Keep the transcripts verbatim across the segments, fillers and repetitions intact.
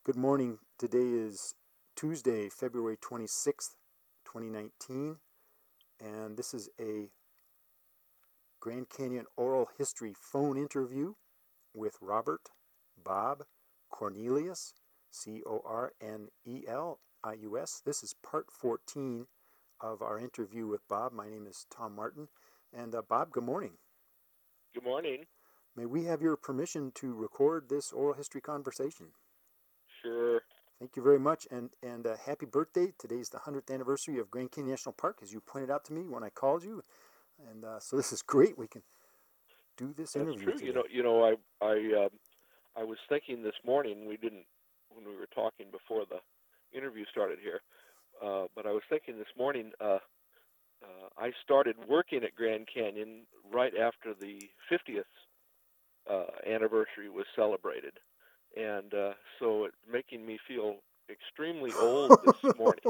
Good morning. Today is Tuesday, February twenty-sixth, twenty nineteen, and this is a Grand Canyon oral history phone interview with Robert Bob Cornelius, C O R N E L I U S. This is part fourteen of our interview with Bob. My name is Tom Martin. And uh, Bob, good morning. Good morning. May we have your permission to record this oral history conversation? Sure. Thank you very much, and and uh, happy birthday. Today's the hundredth anniversary of Grand Canyon National Park, as you pointed out to me when I called you, and uh, so this is great. We can do this That's interview true. You today. know, you know, I I um, I was thinking this morning. We didn't when we were talking before the interview started here, uh, but I was thinking this morning. Uh, uh, I started working at Grand Canyon right after the fiftieth uh, anniversary was celebrated, and uh, so it's making me feel extremely old this morning.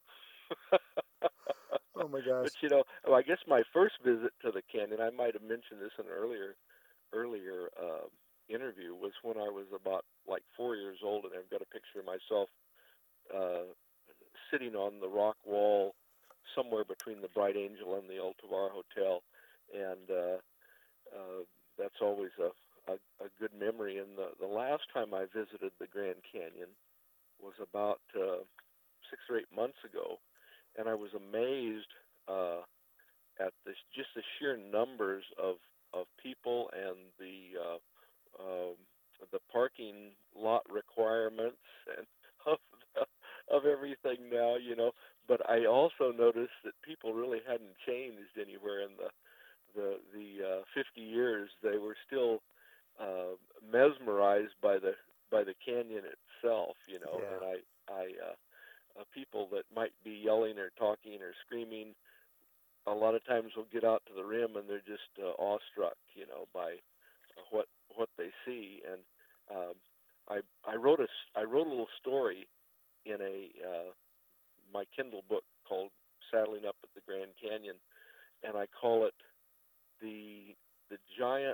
Oh my gosh. But you know, well, I guess my first visit to the canyon, I might have mentioned this in an earlier earlier uh, interview, was when I was about like four years old, and I've got a picture of myself uh, sitting on the rock wall somewhere between the Bright Angel and the El Tovar Hotel, and uh, uh, that's always a, a, a good memory. And the, the last time I visited the Grand Canyon was about uh, six or eight months ago, and I was amazed uh, at this, just the sheer numbers of of people and the uh, um, the parking lot requirements and of of everything now, you know. But I also noticed that people really hadn't changed anywhere in the the the uh, fifty years. They were still uh, mesmerized by the by the canyon itself, you know. Yeah. And I I uh, uh, people that might be yelling or talking or screaming, a lot of times will get out to the rim and they're just uh, awestruck, you know, by uh, what what they see. And um, I I wrote a I wrote a little story in a uh, my Kindle book called Saddling Up at the Grand Canyon, and I call it the the giant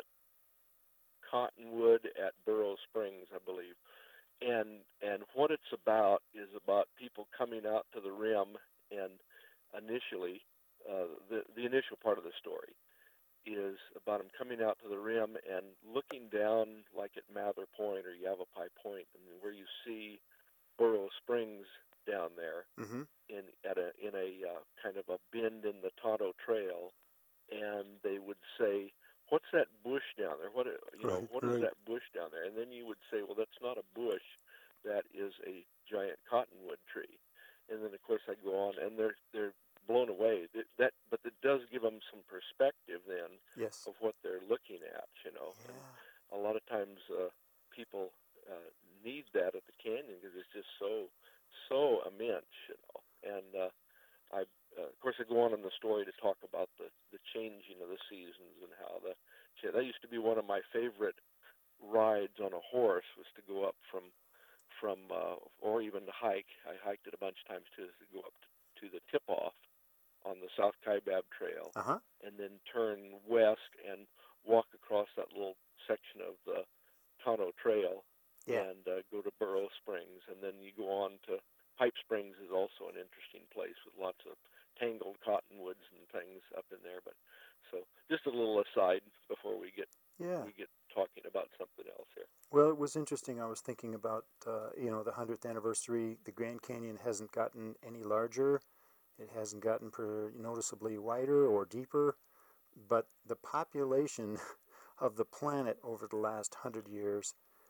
cottonwood at Burrow Springs, I believe. And and what it's about is about people coming out to the rim, and initially uh, the the initial part of the story is about them coming out to the rim and looking down like at Mather Point or Yavapai Point, and where you see Burrow Springs down there Mm-hmm. in at a in a uh, kind of a bend in the Tonto Trail, and they would say, "What's that bush down there? What you know? Right. What is Right. that bush down there?" And then you would say, "Well, that's not a bush. That is a giant cottonwood tree." And then, of course, I go on, and they're they're blown away. That, that but it does give them some perspective then Yes. of what they're looking at, you know. And Yeah. a lot of times, uh, people uh, need that at the canyon because it's just so so immense, you know. And uh, I, uh, of course, I go on in the story to talk about the, the changing of the seasons and how the that used to be one of my favorite rides on a horse, was to go up from from uh, or even to hike. I hiked it a bunch of times too, is to go up to, to the tip off on the South Kaibab Trail, Uh-huh. and then turn west and walk across that little section of the Tonto Trail Yeah. and uh, go to Burrow Springs, and then you go on to Pipe Springs is also an interesting place with lots of tangled cottonwoods and things up in there. But so just a little aside before we get Yeah. we get talking about something else here. Well, it was interesting. I was thinking about, uh, you know, the hundredth anniversary. The Grand Canyon hasn't gotten any larger. It hasn't gotten per noticeably wider or deeper, but the population of the planet over the last hundred years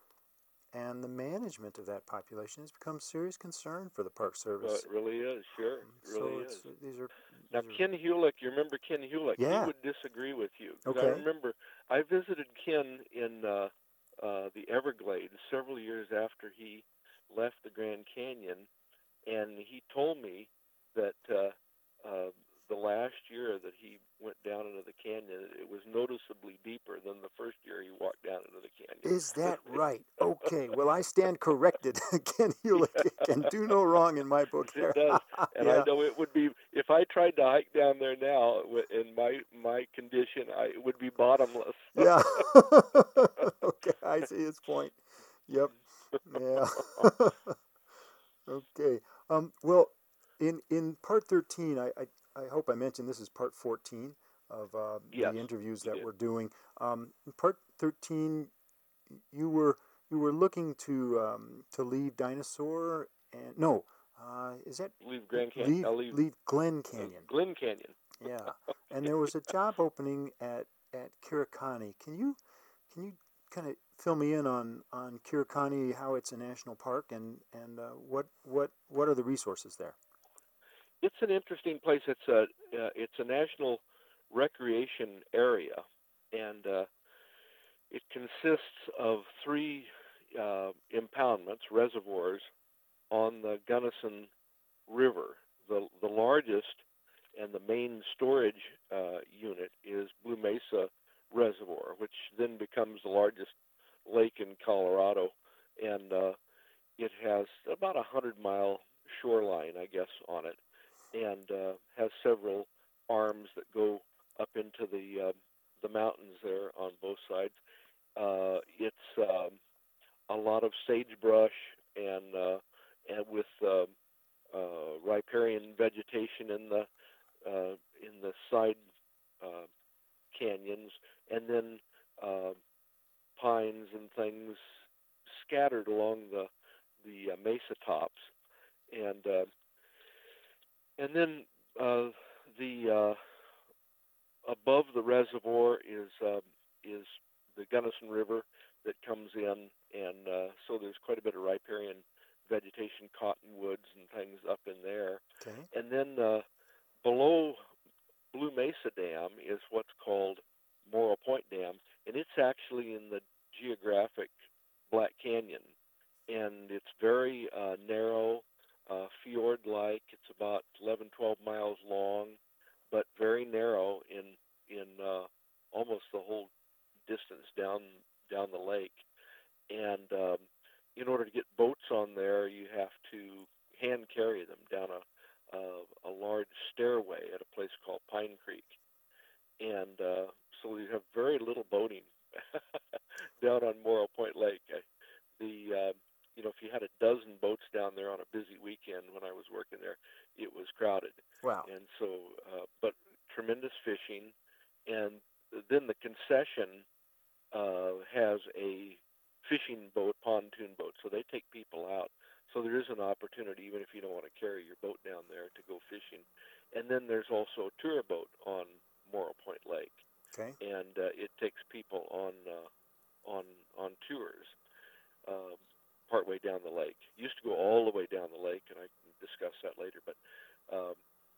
and the management of that population has become a serious concern for the Park Well, Service. it really is, sure, Um, it really so is. it's these are Now, these are Ken Hewlett, you remember Ken Hewlett? He yeah. would disagree with you, because I Okay. remember I visited Ken in uh, uh, the Everglades several years after he left the Grand Canyon, and he told me that uh, uh, the last year that he went down into the canyon, it was noticeably deeper than the first year he walked down into the Is that canyon. right? Okay. Well, I stand corrected. Ken Hewlett Yeah. can do no wrong in my book It there. does, and I Yeah. know it would be, if I tried to hike down there now in my my condition, I it would be bottomless. Yeah. Okay. I see his point. Yep. Yeah. Okay. Um, well, in in part thirteen, I, I, I hope I mentioned this is part fourteen of uh, Yes, the interviews you that did. we're doing. Um, in part thirteen, you were you were looking to um, to leave Dinosaur and no, uh, is that Leave Grand Canyon. leave I'll leave leave Glen uh, Canyon? Glen Canyon. Yeah, and there was a job opening at at Kirakani. Can you can you kind of fill me in on on Kirakani, how it's a national park, and and uh, what what what are the resources there? It's an interesting place. It's a uh, it's a national recreation area, and uh, it consists of three uh, impoundments, reservoirs on the Gunnison River. The the largest and the main storage uh, unit is Blue Mesa Reservoir, which then becomes the largest lake in Colorado, and uh, it has about a hundred mile shoreline, I guess, on it, and uh, has several arms that go up into the uh, the mountains there on both sides. Uh, it's um, a lot of sagebrush and uh, and with uh, uh, riparian vegetation in the uh, in the side uh, canyons, and then uh, pines and things scattered along the the uh, mesa tops, and uh, and then uh, the uh, above the reservoir is um, is the Gunnison River that comes in, and uh, so there's quite a bit of riparian vegetation, cottonwoods and things up in there, Okay. and then uh, below Blue Mesa Dam is what's called Morro Point Dam, and it's actually in the geographic Black Canyon, and it's very uh, narrow, uh, fjord-like. It's about eleven, twelve miles long, but very narrow in in uh, almost the whole distance down down the lake. And um, in order to get boats on there, you have to hand carry them down a a, a large stairway at a place called Pine Creek, and uh, so you have very little boating down on Morro Point Lake. I, the uh, you know, if you had a dozen boats down there on a busy weekend when I was working there, it was crowded, Wow. and so uh, but tremendous fishing, and then the concession uh, has a fishing boat, pontoon boat, so they take people out. So there is an opportunity, even if you don't want to carry your boat down there, to go fishing. And then there's also a tour boat on Morro Point Lake, Okay. and uh, it takes people on uh, on on tours uh, partway down the lake. Used to go all the way down the lake, and I can discuss that later. But um,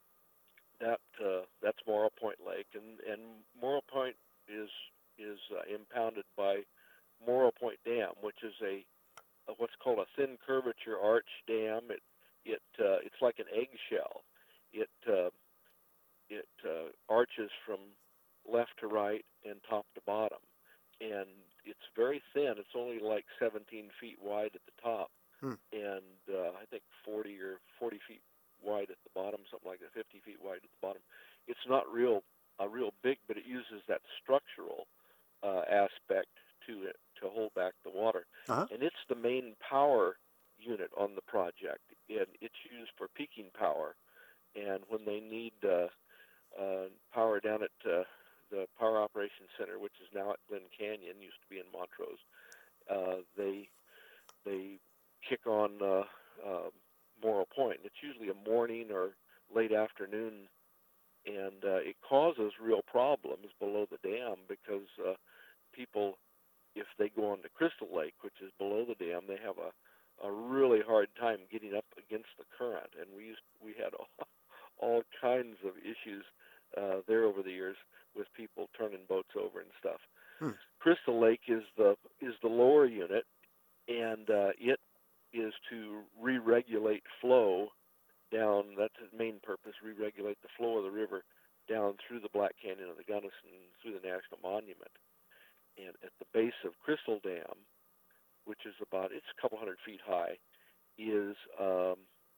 that uh, that's Morro Point Lake, and and Morro Point is is uh, impounded by Morro Point Dam, which is a, a what's called a thin curvature arch dam. It it uh, it's like an eggshell. It uh, it uh, arches from left to right and top to bottom, and it's very thin. It's only like seventeen feet wide at the top, Hmm. and uh, I think forty or forty feet wide at the bottom, something like that, fifty feet wide at the bottom. It's not real, uh, real big, but it uses that structural uh, aspect to it to hold back the water, Uh huh. and it's the main power unit on the project, and it's used for peaking power. And when they need uh, uh, power down at uh, the Power Operations Center, which is now at Glen Canyon, used to be in Montrose, uh, they they kick on uh, uh, Morro Point. It's usually a morning or late afternoon, and uh, it causes real problems below the dam because uh, people, if they go on to Crystal Lake, which is below the dam, they have a a really hard time getting up against the current, and we used we had all, all kinds of issues uh, there over the years with people turning boats over and stuff. Hmm. Crystal Lake is the is the lower unit, and uh, it is to re-regulate flow down. That's its main purpose: re-regulate the flow of the river down through the Black Canyon of the Gunnison through the National Monument. And at the base of Crystal Dam, which is about it's a couple hundred feet high, is um,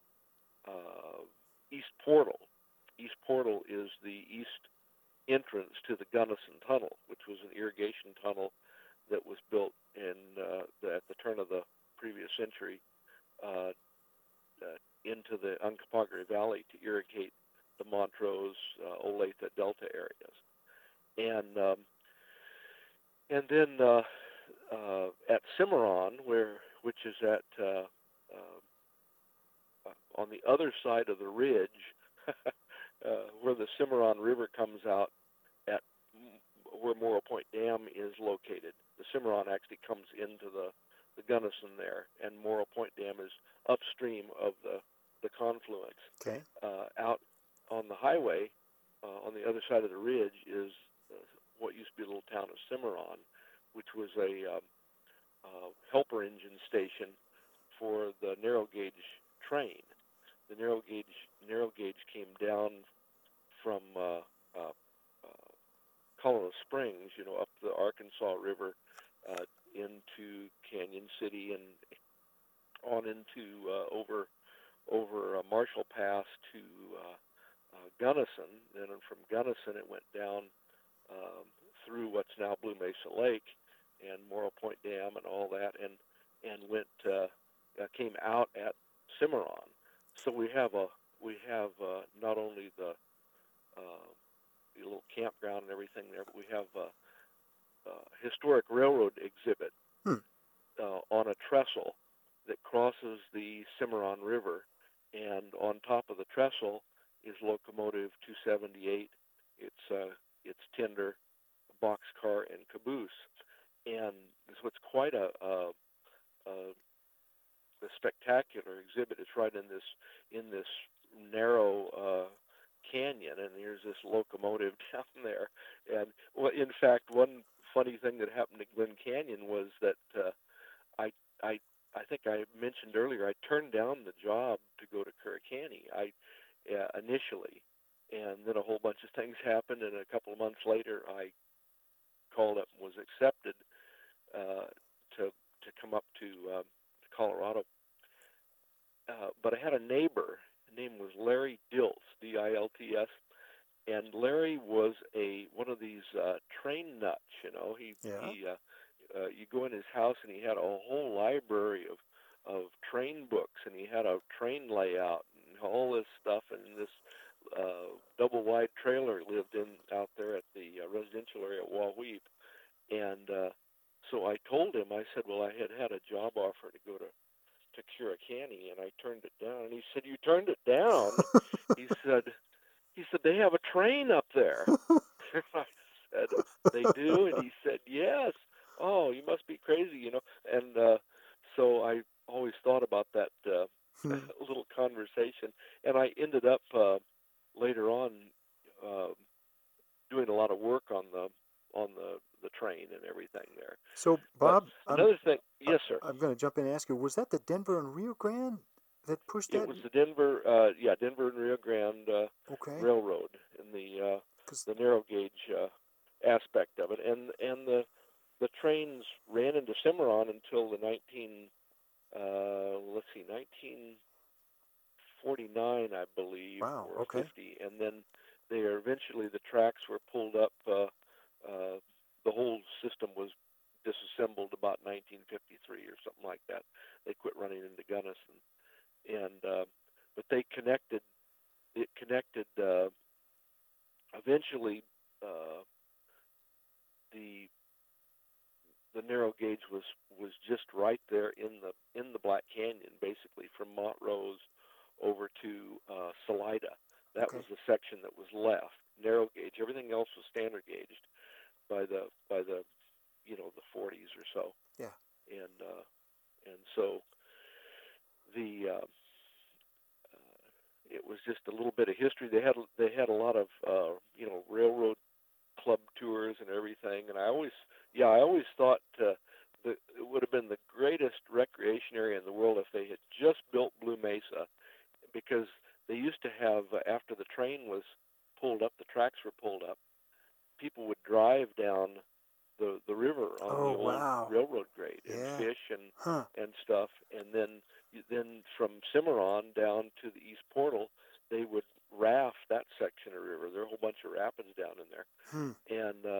uh, East Portal. East Portal is the east entrance to the Gunnison Tunnel, which was an irrigation tunnel that was built in uh, the, at the turn of the previous century uh, uh, into the Uncompahgre Valley to irrigate the Montrose, uh, Olathe Delta areas, and um, and then uh, uh, at Cimarron, where which is at uh, uh, on the other side of the ridge, uh, where the Cimarron River comes out at where Morro Point Dam is located. The Cimarron actually comes into the, the Gunnison there, and Morro Point Dam is upstream of the, the confluence. Okay. Uh, out on the highway, uh, on the other side of the ridge, is uh, what used to be a little town of Cimarron, which was a um, uh, helper engine station for the narrow gauge train. The narrow gauge narrow gauge came down from uh, uh, uh, Colorado Springs, you know, up the Arkansas River uh, into Canyon City and on into uh, over over uh, Marshall Pass to uh, uh, Gunnison. Then from Gunnison, it went down um, through what's now Blue Mesa Lake and Morro Point Dam and all that, and and went uh, uh, came out at Cimarron. So we have a we have uh, not only the uh, the little campground and everything there, but we have a, a historic railroad exhibit Hmm. uh, on a trestle that crosses the Cimarron River, and on top of the trestle is locomotive two seventy-eight. It's uh, it's tender, boxcar, and caboose, and so it's quite a, a, a, a spectacular exhibit. It's right in this in this narrow uh, canyon, and there's this locomotive down there. And well, in fact, one funny thing that happened at Glen Canyon was that uh, I I I think I mentioned earlier I turned down the job to go to Curricani. I uh, initially, and then a whole bunch of things happened, and a couple of months later, I called up and was accepted uh, to to come up to um, Colorado. Uh, but I had a neighbor. His name was Larry Dilts, D I L T S, and Larry was a one of these uh, train nuts. You know, he Yeah. he uh, uh, you go in his house and he had a whole library of of train books, and he had a train layout and all this stuff, and this uh, double wide trailer he lived in out there at the uh, residential area at Wauweep. And uh, so I told him, I said, well, I had had a job offer to go to to Curricani, and I turned it down. And he said, you turned it down? he said, he said, they have a train up there. I said, they do? And he said, yes. Oh, you must be crazy, you know. And uh, so I always thought about that uh, little conversation. And I ended up uh, later on uh, doing a lot of work on the on the, the train and everything there. So, Bob, but another I'm, thing, yes, sir. I'm going to jump in and ask you, was that the Denver and Rio Grande that pushed that? It was the Denver, uh, yeah, Denver and Rio Grande uh, okay. Railroad in the uh, the narrow gauge uh, aspect of it, and and the the trains ran into Cimarron until the nineteen uh, let's see, nineteen forty-nine, I believe, wow. or okay. fifty, and then they are eventually the tracks were pulled up. Uh, uh, the whole system was disassembled about nineteen fifty-three or something like that. They quit running into Gunnison, and uh, but they connected. It connected uh, eventually. Uh, the the narrow gauge was, was just right there in the in the Black Canyon, basically from Montrose over to uh, Salida. That okay. was the section that was left, narrow gauge. Everything else was standard gauged by the by the you know the forties or so. Yeah. And uh, and so the uh, uh, it was just a little bit of history. They had they had a lot of uh, you know railroad club tours and everything, and I always yeah I always thought uh, that it would have been the greatest recreation area in the world if they had just built Blue Mesa, because they used to have uh, after the train was pulled up, the tracks were pulled up, people would drive down the the river on oh, the old wow. railroad grade and yeah. fish and huh. and stuff, and then then from Cimarron down to the East Portal, they would raft that section of river. There are a whole bunch of rapids down in there, hmm. and uh,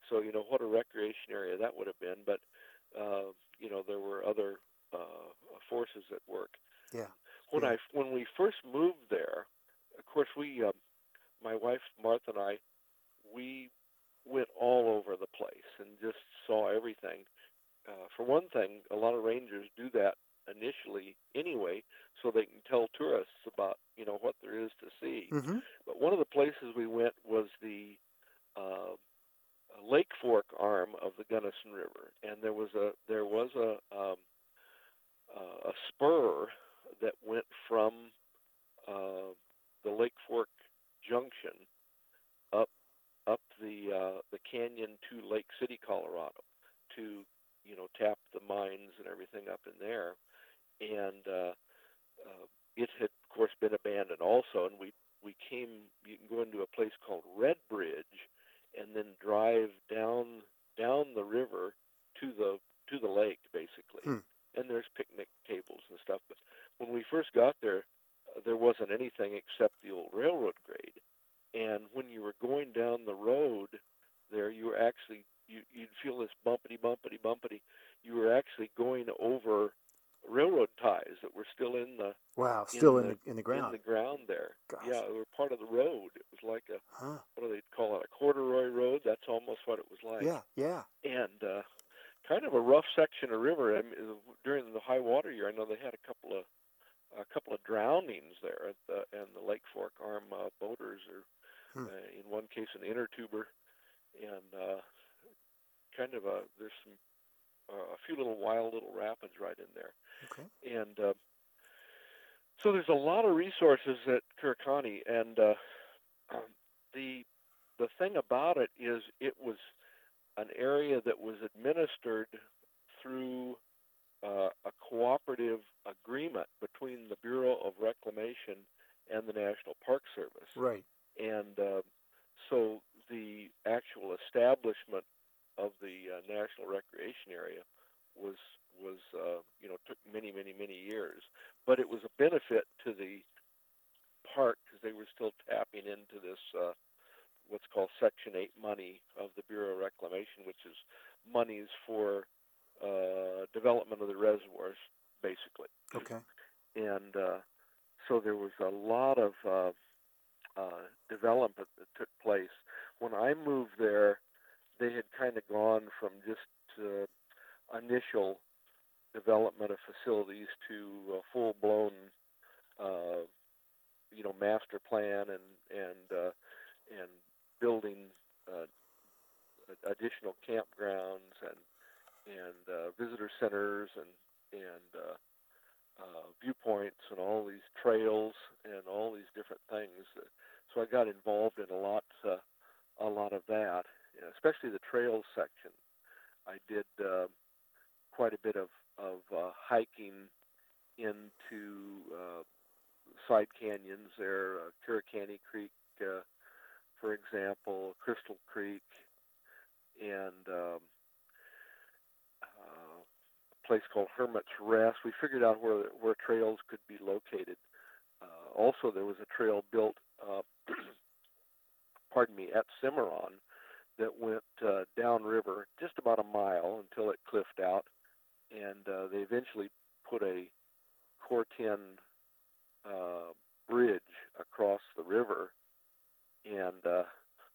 So you know what a recreation area that would have been. But uh, you know there were other uh, forces at work. Yeah. When Yeah. I when we first moved there, of course we, um, my wife Martha and I, we went all over the place and just saw everything. Uh, for one thing, a lot of rangers do that initially anyway, so they can tell tourists about you know what there is to see. Mm-hmm. But one of the places we went was the uh, Lake Fork arm of the Gunnison River, and there was a there was a um, uh, a spur that went from uh, the Lake Fork Junction up up the uh, the canyon to Lake City, Colorado, to you know tap the mines and everything up in there. And uh, uh, it had, of course, been abandoned also. And we we came. You can go into a place called Red Bridge, and then drive down down the river to the to the lake, basically. Hmm. And there's picnic tables and stuff. But when we first got there, uh, there wasn't anything except the old railroad grade. And when you were going down the road there, you were actually you, you'd feel this bumpity, bumpity, bumpity. You were actually going over railroad ties that were still in the Wow. Still in in the the in the in ground. the ground there. Gosh. Yeah, they were part of the road. It was like a, Huh. what do they call it, a corduroy road? That's almost what it was like. Yeah. Yeah. And uh, kind of a rough section of river. I mean, during the high water year, I know they had a couple of a couple of drownings there at the and the Lake Fork Arm uh, boaters, or Hmm. uh, in one case an inner tuber, and uh, kind of a there's some uh, a few little wild little rapids right in there, Okay. and uh, so there's a lot of resources at Kurikani, and uh, um, the the thing about it is it was an area that was administered through uh, a cooperative agreement between the Bureau of Reclamation and the National Park Service. Right. And uh, so the actual establishment of the uh, National Recreation Area was was uh, you know took many many many years, but it was a benefit to the park because they were still tapping into this uh, what's called Section eight money of the Bureau of Reclamation, which is monies for uh, development of the reservoirs, basically. Okay. And uh, so there was a lot of uh, uh, development that took place. When I moved there, they had kind of gone from just uh, initial development of facilities to a full-blown, uh, you know, master plan and and uh, and building uh, additional campgrounds and and uh, visitor centers and and uh, uh, viewpoints and all these trails and all these different things. So I got involved in a lot uh, a lot of that, especially the trails section. I did uh, quite a bit of of uh, hiking into uh, side canyons there, uh, Curricani Creek, uh, for example, Crystal Creek, and um, uh, a place called Hermit's Rest. We figured out where where trails could be located. Uh, also, there was a trail built, uh, pardon me, at Cimarron that went uh, downriver just about a mile until it cliffed out, and uh, they eventually put a Corten uh, bridge across the river. And uh,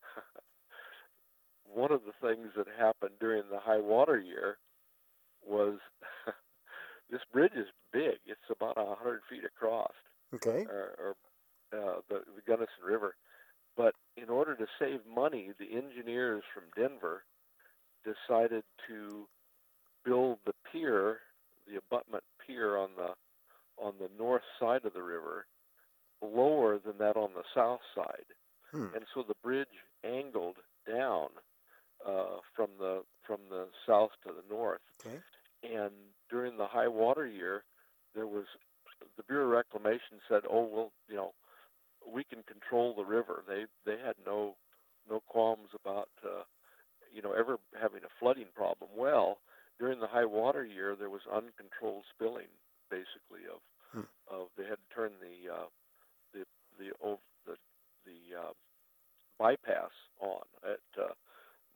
one of the things that happened during the high water year was this bridge is big. It's about one hundred feet across, Okay. or, or uh, the, the Gunnison River. But in order to save money, the engineers from Denver decided to build the pier, the abutment pier on the on the north side of the river, lower than that on the south side. Hmm. And so the bridge angled down uh, from the from the south to the north. Okay. And during the high water year, there was the Bureau of Reclamation said, "Oh well, you know, we can control the river." They they had no no qualms about uh, you know ever having a flooding problem. Well, during the high water year, there was uncontrolled spilling, basically of Hmm. of they had to turn the uh, the the the the uh, bypass on at uh,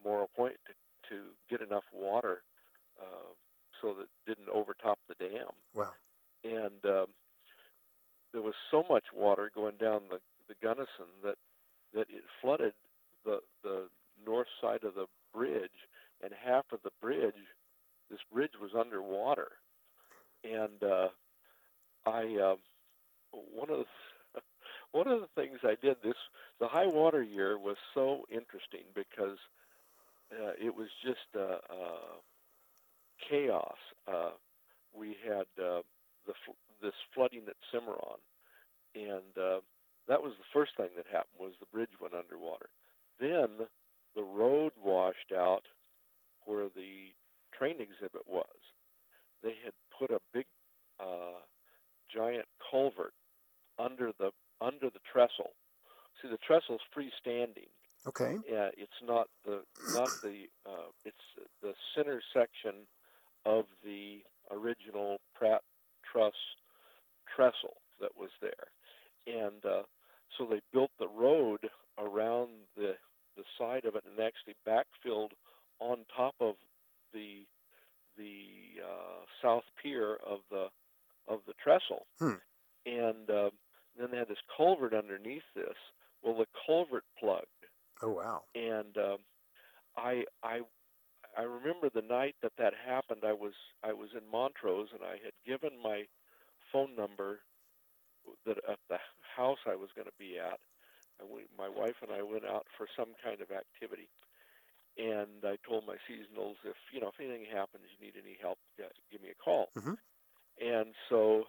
Morro Point to, to get enough water uh, so that it didn't overtop the dam. Wow. And um, there was so much water going down the, the Gunnison that, that it flooded the, the north side of the bridge, and half of the bridge, this bridge was underwater. And uh, I, uh, one of the, one of the things I did this, the high water year was so interesting because uh, it was just uh, uh, chaos. Uh, we had uh, the this flooding at Cimarron, and uh, that was the first thing that happened, was the bridge went underwater. Then the road washed out where the train exhibit was. They had put a big uh, giant culvert under the under the trestle. See, the trestle's freestanding. Okay. Yeah, it's not the not the uh, it's the center section of the original Pratt Truss trestle that was there, and uh, so they built the road around the the side of it and actually backfilled on top of the the uh, south pier of the of the trestle, Hmm. and uh, then they had this culvert underneath this. Well, the culvert plugged. Oh, wow. And um, I I I remember the night that that happened. I was I was in Montrose, and I had given my phone number that at the house I was going to be at. I went, my wife and I went out for some kind of activity, and I told my seasonals, if you know if anything happens, you need any help, give me a call. Mm-hmm. And so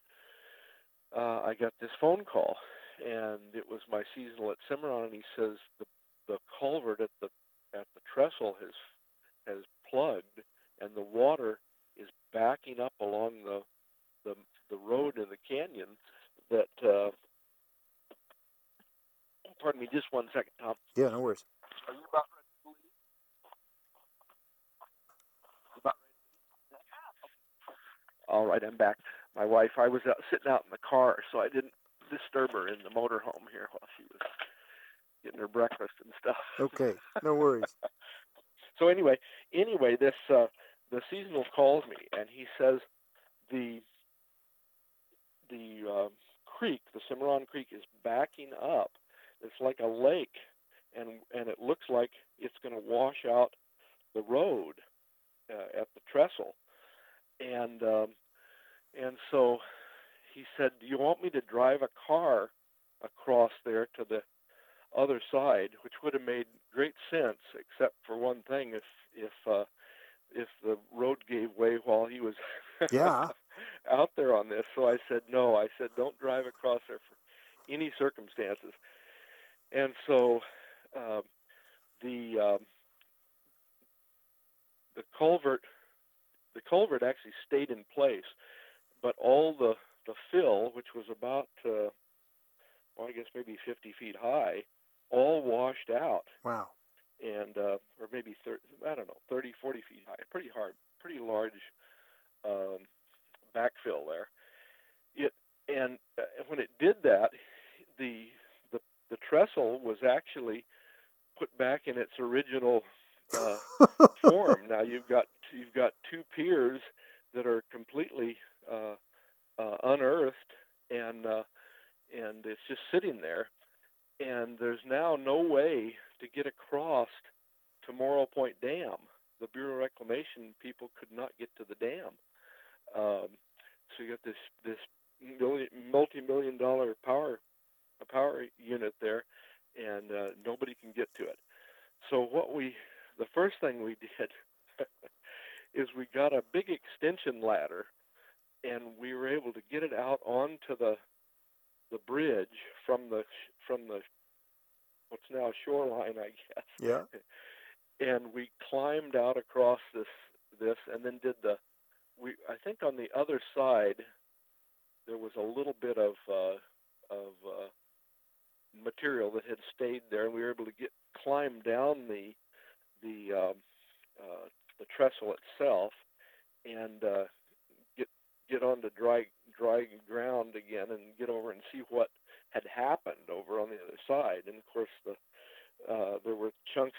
uh, I got this phone call, and it was my seasonal at Cimarron, and he says the the culvert at the at the trestle has has plugged, and the water is backing up along the the, the road in the canyon. That uh, pardon me, just one second, Tom. Yeah, no worries. Are you about ready to leave? About ready? All right, I'm back. My wife, I was out, sitting out in the car, so I didn't disturb her in the motorhome here while she was getting her breakfast and stuff. Okay, no worries. So anyway, anyway, this uh, the seasonal calls me, and he says the the uh, creek, the Cimarron Creek, is backing up. It's like a lake, and and it looks like it's going to wash out the road uh, at the trestle. And um, and so he said, "Do you want me to drive a car across there to the other side?" Which would have made great sense, except for one thing: if if uh, if the road gave way while he was Yeah. out there on this. So I said, no, I said, don't drive across there for any circumstances. And so uh, the um, the culvert the culvert actually stayed in place, but all the the fill, which was about uh, well, I guess maybe fifty feet high, all washed out. Wow. And uh, or maybe thirty, I don't know, thirty, forty feet high. Pretty hard, pretty large um, backfill there. It and uh, when it did that, the the the trestle was actually put back in its original uh, form. Now you've got you've got two piers that are completely uh, uh, unearthed, and uh, and it's just sitting there. And there's now no way to get across to Morro Point Dam. The Bureau of Reclamation people could not get to the dam. Um, so you got this this million, multi-million dollar power a power unit there, and uh, nobody can get to it. So what we, the first thing we did is we got a big extension ladder, and we were able to get it out onto the the bridge from the from the what's now shoreline, I guess. Yeah. And we climbed out across this this, and then did the. We I think on the other side there was a little bit of uh, of uh, material that had stayed there, and we were able to get climb down the the um, uh, the trestle itself and uh, get get onto dry dry ground again and get over and see what had happened over on the other side. And of course, the uh, there were chunks of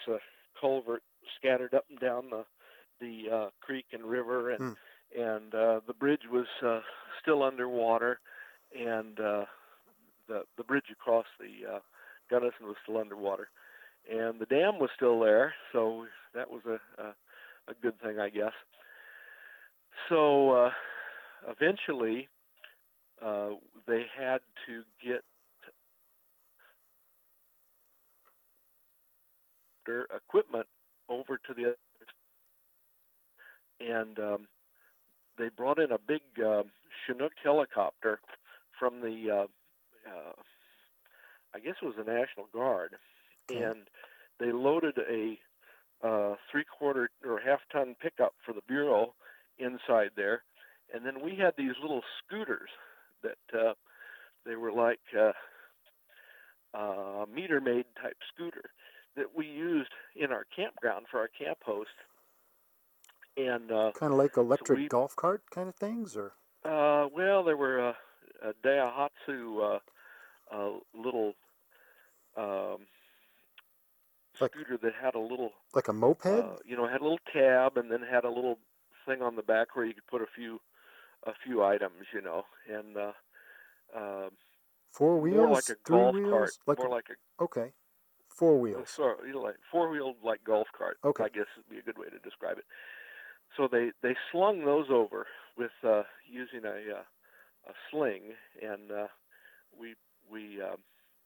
culvert scattered up and down the the uh, creek and river, and Hmm. and uh, the bridge was uh, still underwater, and uh, the the bridge across the uh, Gunnison was still underwater, and the dam was still there, so that was a a, a good thing, I guess. So uh, eventually, uh, they had to get their equipment over to the other, and um, they brought in a big uh, Chinook helicopter from the, uh, uh, I guess it was the National Guard, Okay. and they loaded a uh, three-quarter or half-ton pickup for the Bureau inside there, and then we had these little scooters that uh, they were like uh, uh, meter-maid type scooter that we used in our campground for our camp host, and uh, Kind of like so electric we golf cart kind of things, or Uh, well, there were a, a Daihatsu uh, uh, little um, like scooter that had a little, like a moped, uh, you know, had a little tab and then had a little thing on the back where you could put a few a few items, you know, and uh, uh, four more like wheels, a three golf cart, wheels, like more a like a okay, four uh, wheels. sorry, you know, like four-wheeled like golf cart, Okay. I guess would be a good way to describe it. So they they slung those over with uh, using a uh, a sling, and uh, we we um,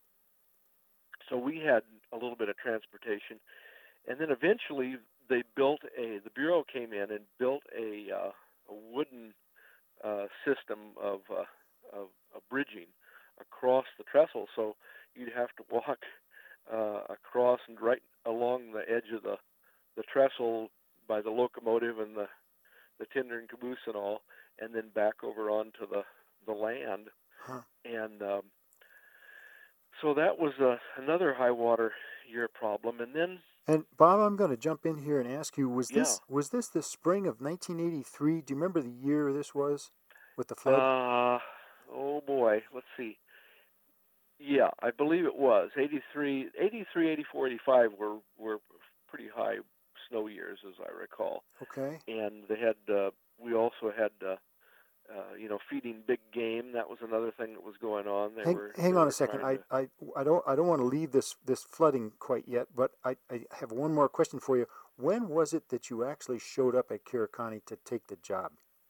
so we had a little bit of transportation, and then eventually they built a. The Bureau came in and built a, uh, a wooden uh, system of, uh, of of bridging across the trestle. So you'd have to walk uh, across and right along the edge of the the trestle by the locomotive and the the tinder and caboose and all, and then back over onto the the land. Huh. And um, so that was uh, another high water year problem. And then, And Bob, I'm going to jump in here and ask you: Was yeah, this was this the spring of nineteen eighty-three? Do you remember the year this was with the flood? uh, oh boy, let's see. Yeah, I believe it was eighty-three, eighty-three, eighty-four, eighty-five were were pretty high snow years, as I recall. Okay. And they had, uh, we also had, uh, uh, you know, feeding big game. That was another thing that was going on. They Hang were hang they on a were second. trying I, to. I, I don't I don't want to leave this this flooding quite yet, but I, I have one more question for you. When was it that you actually showed up at Kirikani to take the job?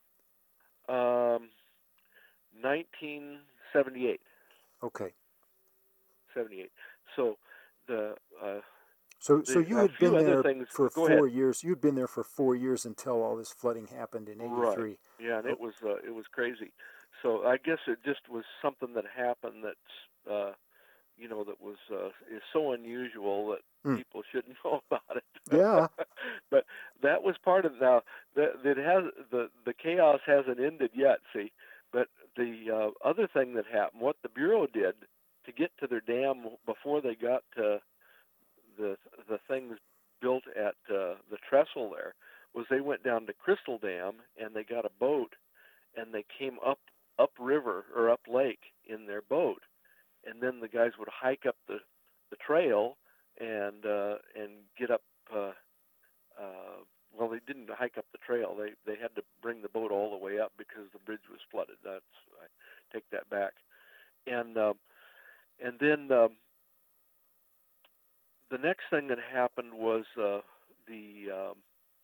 Um, nineteen seventy-eight. Okay. seventy-eight. So the uh, So so the you a had few been other there things. for Go ahead. four years. You'd been there for four years until all this flooding happened in Right. eighty-three. Yeah, and Oh, it was uh, it was crazy. So I guess it just was something that happened that's uh, you know that was uh, is so unusual that hmm. people shouldn't know about it. Yeah. But that was part of now that that has the the chaos hasn't ended yet. See, but the uh, other thing that happened, what the Bureau did to get to their dam before they got to the the things built at uh, the trestle there, was they went down to Crystal Dam and they got a boat and they came up up river or up lake in their boat, and then the guys would hike up the the trail and uh, and get up. Uh, uh, well, they didn't hike up the trail. They they had to bring the boat all the way up because the bridge was flooded. That's I take that back. And um, and then um, the next thing that happened was uh, the um,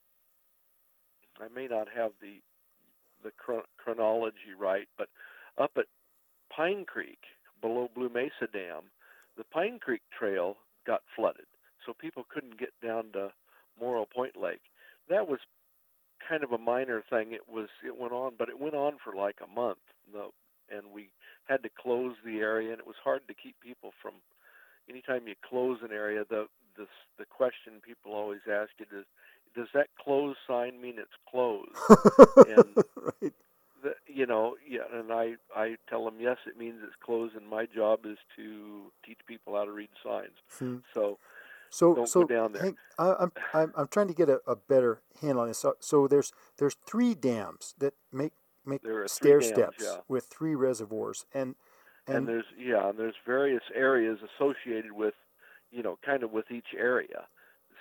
I may not have the the chron- chronology right, but up at Pine Creek below Blue Mesa Dam, the Pine Creek Trail got flooded, so people couldn't get down to Morro Point Lake. That was kind of a minor thing. It was it went on, but it went on for like a month, the, and we had to close the area, and it was hard to keep people from. Anytime you close an area, the the the question people always ask you is, does that close sign mean it's closed? And Right. the, you know, yeah, and I I tell them yes, it means it's closed, and my job is to teach people how to read signs. Hmm. So So don't go so down there. hang, I, I'm I'm I'm trying to get a, a better handle on this. So, so there's there's three dams that make make There are three stair dams, steps yeah, with three reservoirs, and and and there's yeah, and there's various areas associated with, you know, kind of with each area.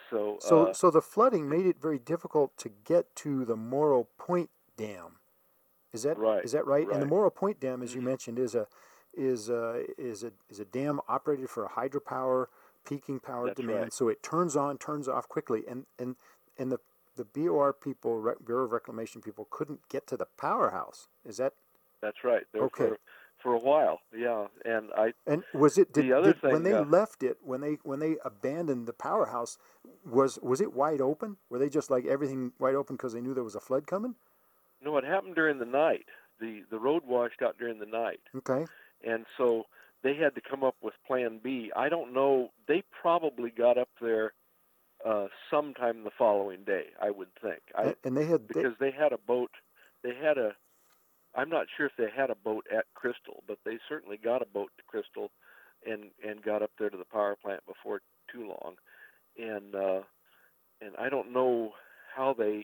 So, So, uh, so the flooding made it very difficult to get to the Morro Point Dam. Is that right, is that right? And the right. Morro Point Dam, as you Hmm. mentioned, is a is a, is a is a dam operated for a hydropower peaking power That's right. demand. So it turns on, turns off quickly, and and and the the B O R people, Bureau of Reclamation people, couldn't get to the powerhouse. Is that That's right. There okay? for for a while, yeah. And I, And was it the did other did when thing, they uh, left it when they when they abandoned the powerhouse, was was it wide open? Were they just like everything wide open because they knew there was a flood coming? no, it happened during the night. The the road washed out during the night, Okay. and so they had to come up with Plan B. I don't know. They probably got up there uh, sometime the following day. I would think. I And, and they had they, because they had a boat. They had a. I'm not sure if they had a boat at Crystal, but they certainly got a boat to Crystal, and and got up there to the power plant before too long. And uh, and I don't know how they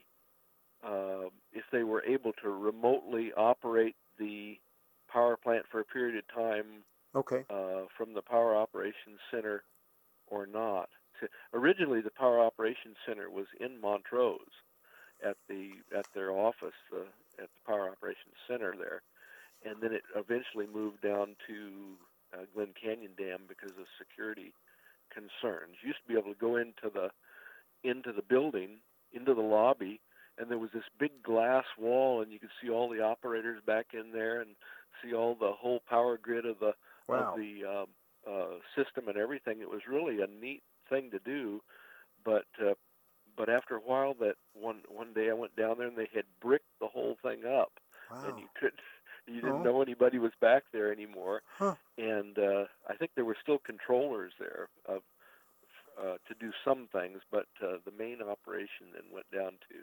uh, if they were able to remotely operate the power plant for a period of time okay. uh, from the power operations center or not. So originally, the power operations center was in Montrose at the at their office uh, at the power operations center there, and then it eventually moved down to uh, Glen Canyon Dam because of security concerns. You used to be able to go into the into the building, into the lobby, and there was this big glass wall, and you could see all the operators back in there, and see all the whole power grid of the of Wow. the um, uh, system and everything. It was really a neat thing to do, but uh, but after a while, that one one day I went down there and they had bricked the whole thing up, and Wow. you couldn't you didn't Oh. know anybody was back there anymore, Huh. and uh, I think there were still controllers there of uh, to do some things, but uh, the main operation then went down to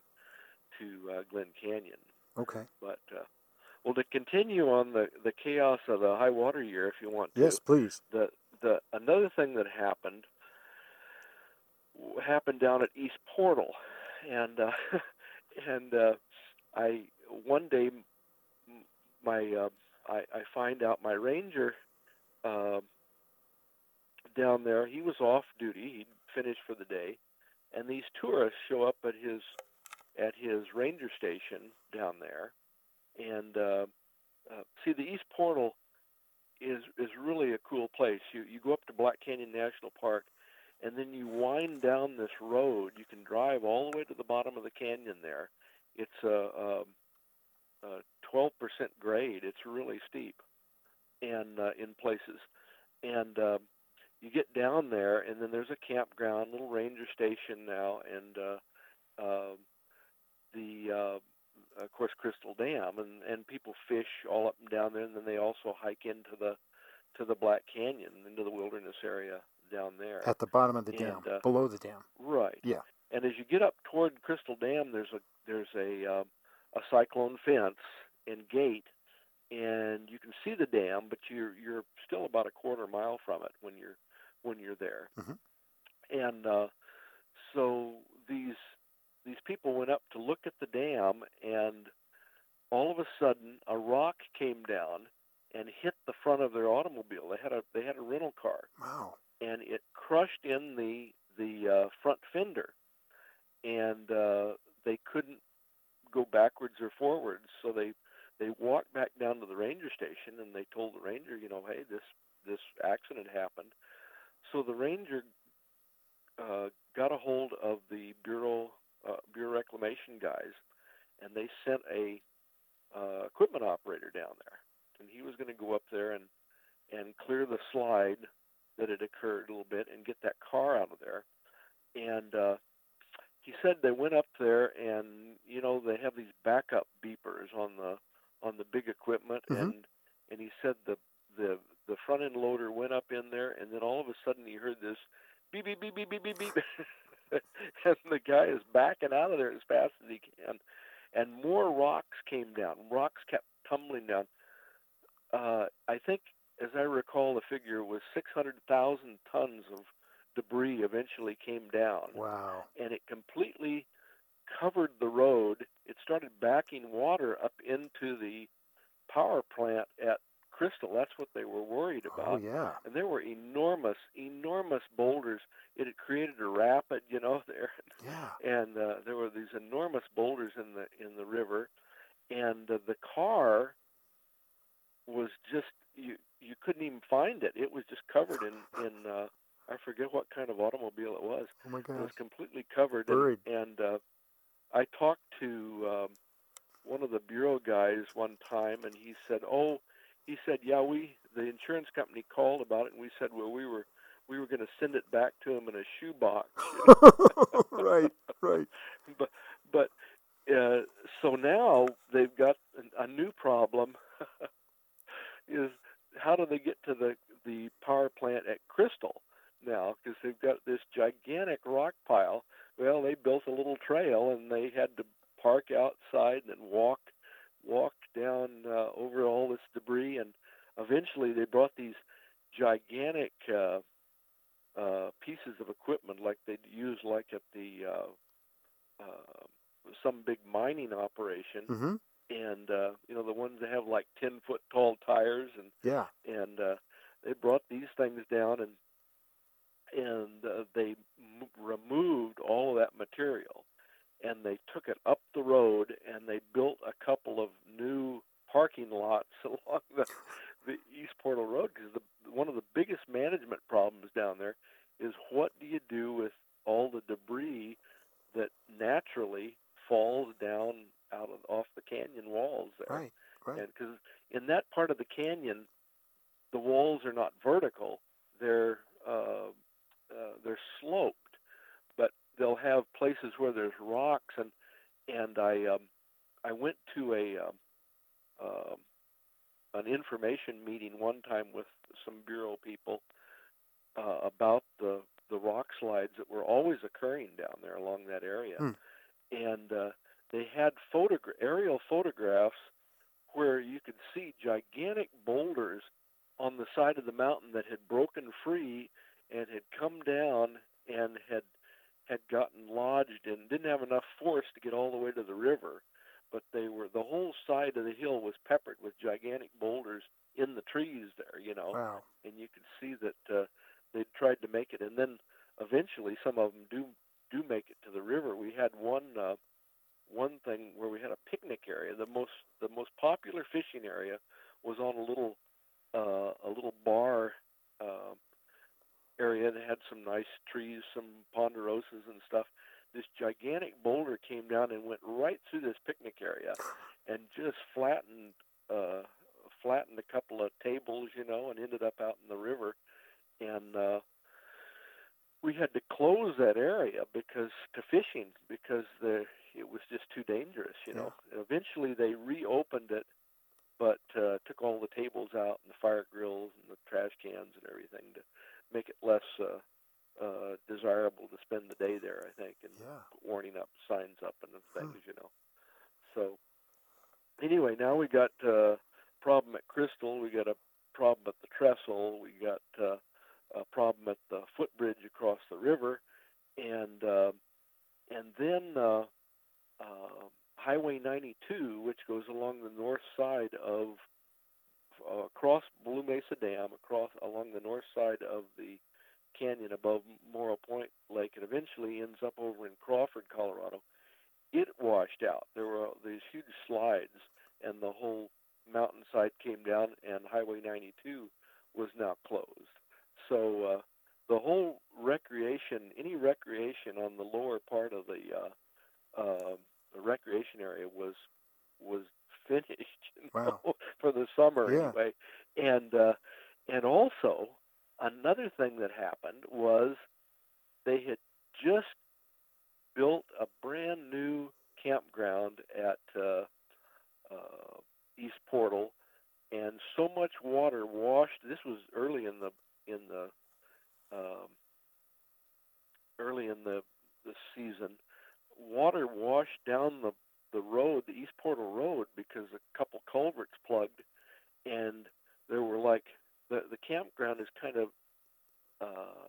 to uh, Glen Canyon. Okay. But uh, well, to continue on the, the chaos of the high water year, if you want to, Yes, please. the the another thing that happened happened down at East Portal, and uh, and uh, I one day my uh, I, I find out my ranger uh, down there, he was off duty, he'd finished for the day, and these tourists show up at his at his ranger station down there, and uh, uh, see the East Portal is is really a cool place. You you go up to Black Canyon National Park, and then you wind down this road. You can drive all the way to the bottom of the canyon there. It's a, a, a twelve percent grade. It's really steep, and uh, in places, and um, you get down there, and then there's a campground, little ranger station now, and uh, uh, the uh, of course Crystal Dam, and and people fish all up and down there, and then they also hike into the to the Black Canyon, into the wilderness area down there, At the bottom of the dam, and uh, below the dam. right, Yeah. and as you get up toward Crystal Dam, there's a there's a um, a cyclone fence and gate, and you can see the dam, but you're you're still about a quarter mile from it when you're when you're there, Hmm. and uh, so these these people went up to look at the dam, and all of a sudden a rock came down and hit the front of their automobile. They had a they had a rental car, Wow. and it crushed in the the uh, front fender, and uh, they couldn't go backwards or forwards. So they they walked back down to the ranger station, and they told the ranger, you know, hey, this this accident happened. So the ranger uh, got a hold of the bureau uh, bureau reclamation guys, and they sent a uh, equipment operator down there, and he was going to go up there and and clear the slide that had occurred a little bit and get that car out of there. And uh, he said they went up there, and you know they have these backup beepers on the on the big equipment, Hmm. and and he said the the the front end loader went up in there, and then all of a sudden he heard this beep beep beep beep beep beep beep, and the guy is backing out of there as fast as he can, and more rocks came down. Rocks kept tumbling down. Uh, I think, as I recall, the figure was six hundred thousand tons of debris eventually came down, Wow. and it completely covered the road. It started backing water up into the power plant at Crystal. That's what they were worried Oh, about. yeah. And there were enormous, enormous boulders. It had created a rapid, you know, there, Yeah. and uh, there were these enormous boulders in the in the river, and uh, the car was just you you couldn't even find it. It was just covered in in uh, I forget what kind of automobile it was. Oh, my It was gosh. completely covered, and Buried. and uh, I talked to um, one of the bureau guys one time, and he said, "Oh, he said, yeah, we the insurance company called about it, and we said, well, we were we were going to send it back to him in a shoebox, you know." Right, right. but but uh, so now they've got a, a new problem. Is how do they get to the the power plant at Crystal now? Because they've got this gigantic rock pile. Well, they built a little trail, and they had to park outside and walk walk down uh, over all this debris, and eventually they brought these gigantic uh, uh, pieces of equipment, like they'd use like at the uh, uh, some big mining operation, Mm-hmm. and uh, you know, the ones that have like ten foot tall tires, and Yeah. and uh, they brought these things down, and and uh, they m- removed all of that material, and they took it up the road, and they built a couple of new parking lots along the the East Portal Road, because the one of the biggest management problems down there is, what do you do with all the debris that naturally falls down out of off the canyon walls there? Right, right. And because in that part of the canyon, the walls are not vertical; they're uh, uh, they're sloped, but they'll have places where there's rocks. And and I um, I went to a um, um, an information meeting one time with some bureau people uh, about the the rock slides that were always occurring down there along that area, Hmm. and uh, they had photogra- aerial photographs where you could see gigantic boulders on the side of the mountain that had broken free and had come down and had had gotten lodged and didn't have enough force to get all the way to the river, but they were the whole side of the hill was peppered with gigantic boulders in the trees there, you know, Wow. and you could see that uh, they tried to make it, and then eventually some of them do do make it to the river. We had one uh, one thing where we had a picnic area. The most the most popular fishing area was on a little uh, a little bar uh, area that had some nice trees, some ponderosas and stuff. This gigantic boulder came down and went right through this picnic area, and just flattened uh, flattened a couple of tables, you know, and ended up out in the river. And uh, we had to close that area because to fishing because the it was just too dangerous, you know. Yeah. And eventually they reopened it, but uh, took all the tables out and the fire grills and the trash cans and everything to make it less uh, uh, desirable to spend the day there, I think, and Yeah. put warning up signs up and things, Hmm. you know. So anyway, now we got a uh, problem at Crystal, we got a problem at the Trestle, we got uh, a problem at the footbridge across the river, and uh, and then uh, uh, Highway ninety-two, which goes along the north side of uh, across Blue Mesa Dam, across along the north side of the canyon above Morro Point Lake, and eventually ends up over in Crawford, Colorado. It washed out. There were these huge slides, and the whole mountainside came down, and Highway ninety-two was now closed. So uh, the whole recreation, any recreation on the lower part of the, uh, uh, the recreation area was was finished, you Wow. know, for the summer Yeah. anyway. And uh, and also another thing that happened was they had just built a brand new campground at uh, uh, East Portal, and so much water washed. This was early in the in the um, early in the the season. Water washed down the the road, the East Portal Road, because a couple culverts plugged, and there were like the the campground is kind of uh,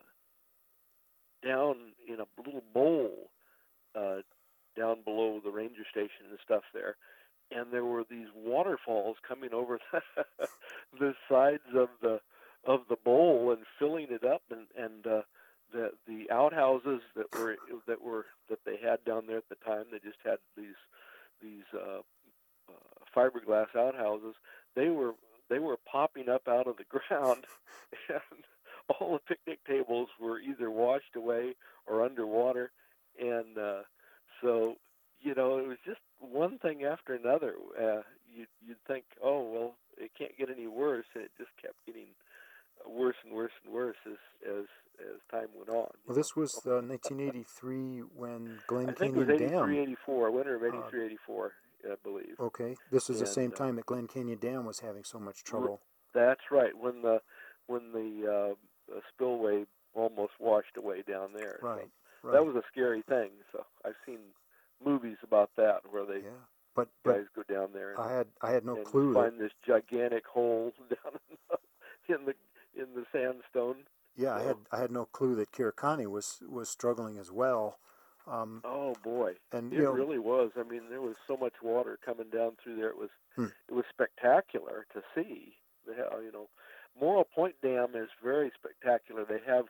down in a little bowl uh, down below the ranger station and stuff there, and there were these water waterfalls coming over the, the sides of the of the bowl and filling it up, and and uh, the the outhouses that were that were that they had down there at the time. They just had these these uh, uh, fiberglass outhouses. They were they were popping up out of the ground, and all the picnic tables were either washed away or underwater, and uh, so you know it was just one thing after another. Uh, you you'd think, oh well, it can't get any worse, and it just kept getting worse and worse and worse as as as time went on. Well, You know, this was uh, nineteen eighty-three when Glen I think it was Canyon Dam. eighty-three, eighty-four, winter of Uh, eighty-three, eighty-four, I believe. okay, this was the same And uh, time that Glen Canyon Dam was having so much r- trouble. that's right, when the when the, uh, the spillway almost washed away down there. So Right, that right. was a scary thing. So I've seen movies about that where they Yeah, but but guys go down there and, I had I had no and clue that. find this gigantic hole down in the in the, in the sandstone. Yeah, I had So I had no clue that Kirikani was was struggling as well. Um, oh boy, and you it know, really was. I mean, there was so much water coming down through there. It was hmm, it was spectacular to see. They have, you know, Morro Point Dam is very spectacular. They have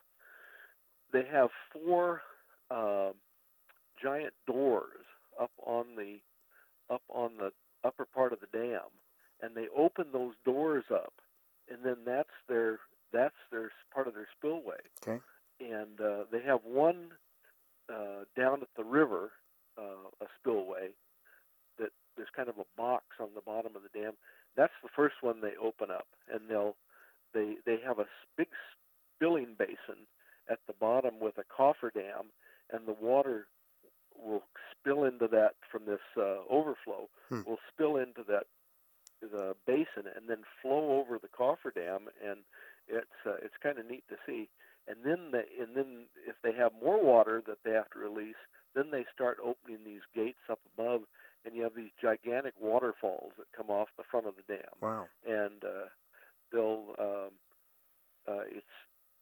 they have four um, giant doors up on the up on the upper part of the dam, and they open those doors up, and then that's their that's their part of their spillway. okay, And uh, they have one uh, down at the river, uh, a spillway that there's kind of a box on the bottom of the dam. That's the first one they open up, and they'll they they have a big spilling basin at the bottom with a cofferdam, and the water will spill into that from this uh, overflow. hmm, Will spill into that the basin and then flow over the cofferdam, and it's uh, it's kind of neat to see. And then the, and then if they have more water that they have to release, then they start opening these gates up above, and you have these gigantic waterfalls that come off the front of the dam. wow, And uh, they'll um, uh, it's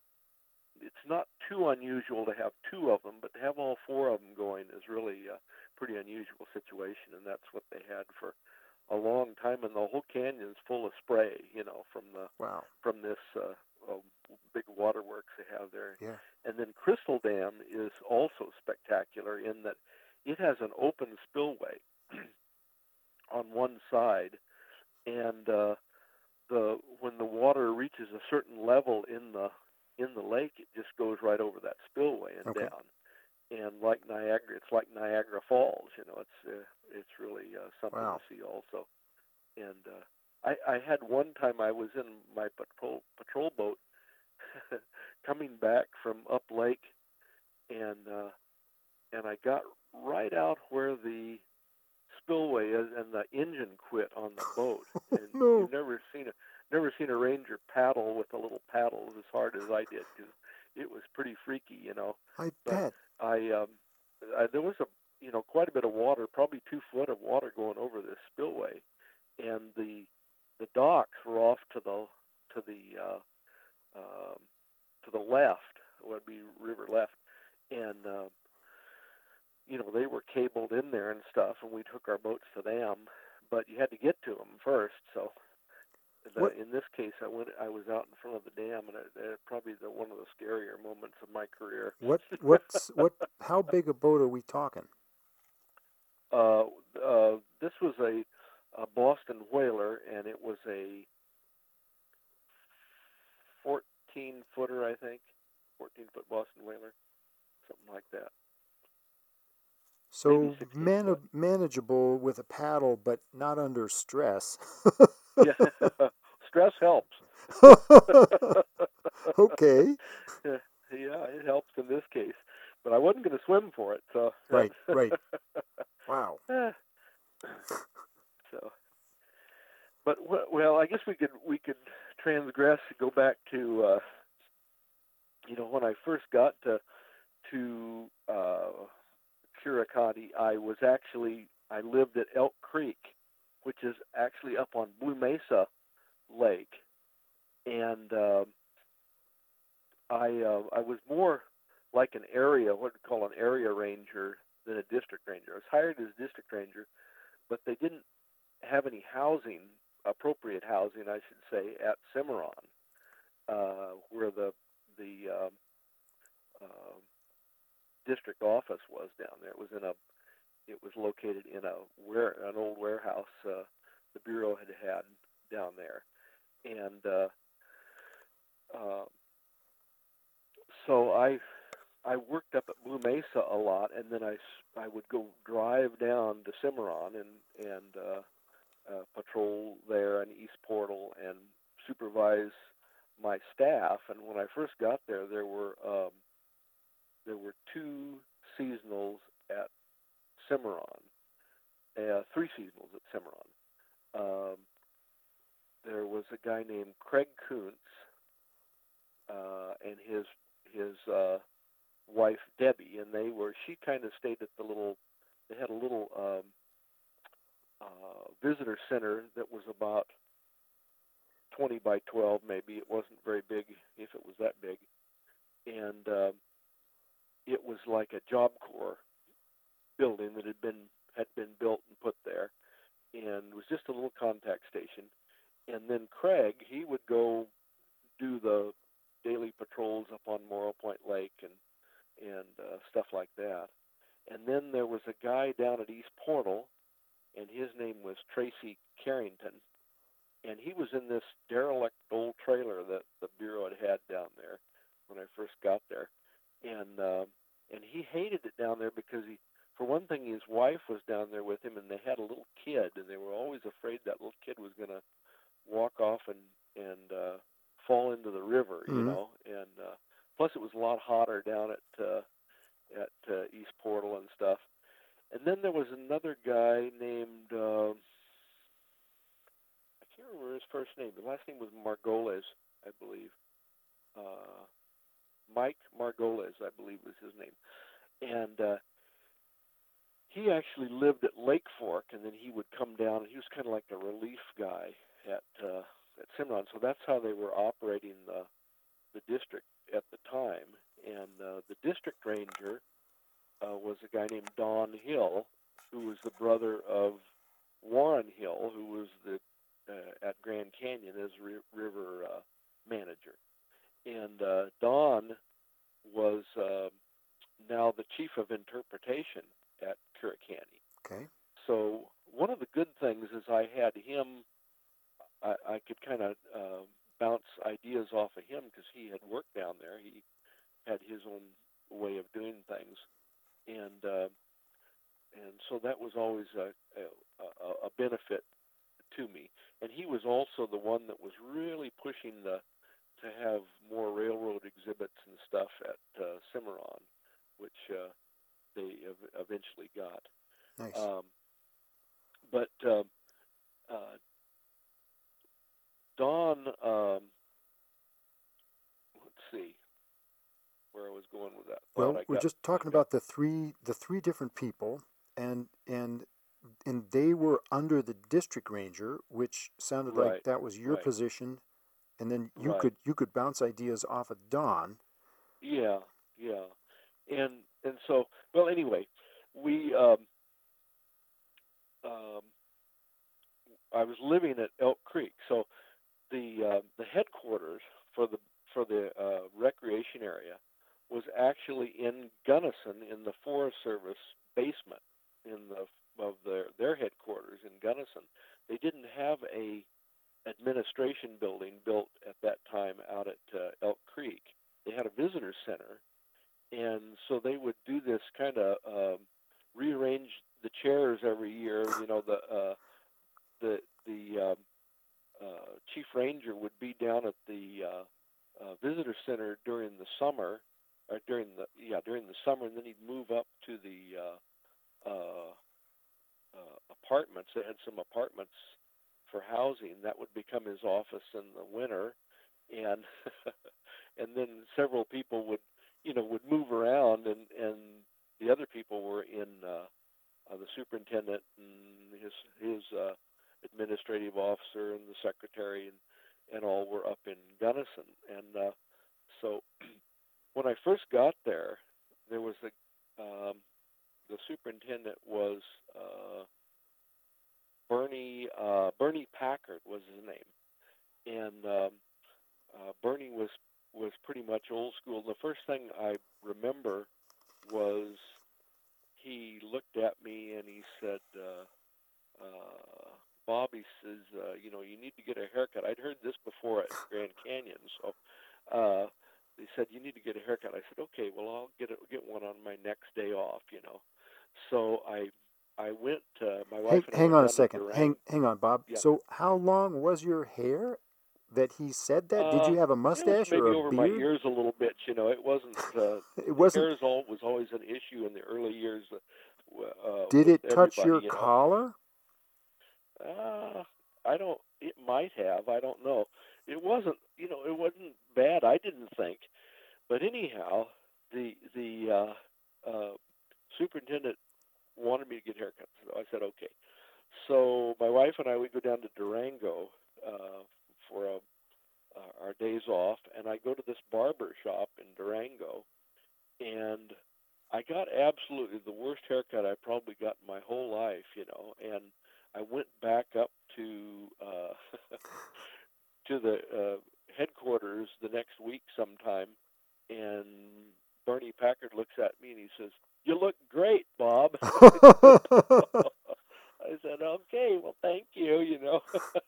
it's not too unusual to have two of them, but to have all four of them going is really a pretty unusual situation, and that's what they had for a long time. And the whole canyon's full of spray, you know, from the wow, from this uh, uh, big waterworks they have there. yeah, And then Crystal Dam is also spectacular in that it has an open spillway on one side, and uh, the when the water reaches a certain level in the in the lake, it just goes right over that spillway and okay, down. And like Niagara, it's like Niagara Falls. You know, it's uh, it's really uh, something wow, to see also. And uh, I, I had one time I was in my patrol patrol boat coming back from up lake, and uh, and I got right out where the spillway is, and the engine quit on the boat. And no, you've never seen a never seen a ranger paddle with a little paddle as hard as I did, because it was pretty freaky, you know. I But bet, I, um, I there was a you know quite a bit of water, probably two foot of water going over this spillway, and the the docks were off to the to the uh, um, to the left, would be river left, and uh, you know they were cabled in there and stuff, and we took our boats to them, but you had to get to them first. So the, what in this case, I went I was out in front of the dam, and it, it probably the one of the scarier moments of my career. what what's what? How big a boat are we talking? uh, uh, this was a, a Boston whaler, and it was a fourteen footer, I think, fourteen foot Boston whaler, something like that. Maybe So sixteen man- foot. manageable with a paddle, but not under stress. Yeah, stress helps. Okay, Yeah, it helps in this case. But I wasn't going to swim for it, so right, that's right. Wow. Eh, so. But well, I guess we could we could transgress, go back to uh, you know when I first got to to uh, Chiricahua. I was actually I lived at Elk Creek, which is actually up on Blue Mesa Lake, and uh, I uh, I was more like an area, what we call an area ranger, than a district ranger. I was hired as a district ranger, but they didn't have any housing appropriate housing, I should say, at Cimarron, uh, where the the um, uh, district office was down there. It was in a it was located in a where an old warehouse uh, the bureau had had down there, and uh, uh, so I I worked up at Blue Mesa a lot, and then I, I would go drive down to Cimarron and and uh, uh, patrol there in East Portal and supervise my staff. And when I first got there, there were um, there were two seasonals at Cimarron, uh, three seasonals at Cimarron. Um, there was a guy named Craig Kuntz uh, and his his uh, wife Debbie, and they were. She kind of stayed at the little. They had a little um, uh, visitor center that was about twenty by twelve, maybe. It wasn't very big, if it was that big, and uh, it was like a Job Corps building that had been had been built and put there, and it was just a little contact station. And then Craig, he would go do the daily patrols up on Morrow Point Lake and and uh, stuff like that. And then there was a guy down at East Portal, and his name was Tracy Carrington, and he was in this derelict old trailer that the Bureau had had down there when I first got there. And uh, and he hated it down there because, he, for one thing, his wife was down there with him, and they had a little kid, and they were always afraid that little kid was going to walk off and, and uh, fall into the river, you Mhm. know. And uh, plus it was a lot hotter down at uh, at uh, East Portal and stuff. And then there was another guy named, uh, I can't remember his first name. The last name was Margoles, I believe. Uh, Mike Margoles, I believe was his name. And uh, he actually lived at Lake Fork, and then he would come down, and he was kind of like the relief guy at uh, at Cimarron. So that's how they were operating the the district at the time. And uh, the district ranger uh, was a guy named Don Hill, who was the brother of Warren Hill, who was the uh, at Grand Canyon as ri- river uh, manager. And uh, Don was uh, now the chief of interpretation at Curricani. Okay. So one of the good things is I had him. I, I could kind of uh, bounce ideas off of him because he had worked down there. He had his own way of doing things, and uh, and so that was always a, a, a benefit to me. And he was also the one that was really pushing the to have more railroad exhibits and stuff at uh, Cimarron, which uh, they ev- eventually got. Nice. Um, but uh, uh, Don, um, let's see where I was going with that. Thought Well, I we're got, just talking I got, about the three the three different people, and and and they were under the district ranger, which sounded like right, that was your right, position, and then you right. could you could bounce ideas off of Don. Yeah, yeah. And and so, well, anyway, we um, um, I was living at Elk Creek, so the uh, the headquarters for the for the uh, recreation area was actually in Gunnison in the Forest Service basement in the of their their headquarters in Gunnison. They didn't have a administration building built at that time out at uh, Elk Creek. They had a visitor center, and so they would do this kind of um, rearrange the chairs every year. You know, the uh, the the um, uh, chief ranger would be down at the uh, uh, visitor center during the summer, or during the yeah during the summer, and then he'd move up to the uh, uh, uh, apartments. They had some apartments for housing. That would become his office in the winter, and and then several people would you know would move around, and and the other people were in uh, uh, the superintendent and his his uh, administrative officer and the secretary and and all were up in Gunnison. And uh, so when I first got there, there was a um, the superintendent was uh, Bernie uh, Bernie Packard was his name, and um, uh, Bernie was was pretty much old school. The first thing I remember was he looked at me and he said, uh, uh, "Bob," he says, uh, "you know, you need to get a haircut." I'd heard this before at Grand Canyon, so uh, he said, "You need to get a haircut." I said, "Okay, well, I'll get a, get one on my next day off," you know. So I I went. Uh, my wife Hang, and I hang went on a down to second. Hang, Durango. hang on, Bob. Yeah. So, how long was your hair that he said that? Did Uh, you have a it was mustache or maybe a over my beard? ears a little bit, you know. It wasn't. Uh, It the wasn't. hair is all was always an issue in the early years uh, w- uh, Did with it touch everybody, your you know. collar? Uh, I don't. It might have. I don't know. It wasn't. You know, it wasn't bad. I didn't think. But anyhow, the the uh, uh, superintendent wanted me to get haircuts. So I said okay. So my wife and I we go down to Durango uh, for a, uh, our days off, and I go to this barber shop in Durango, and I got absolutely the worst haircut I probably got in my whole life, you know. And I went back up to uh, to the uh, headquarters the next week sometime, and Bernie Packard looks at me and he says, "You look great, Bob." I said, "Okay, well, thank you," you know.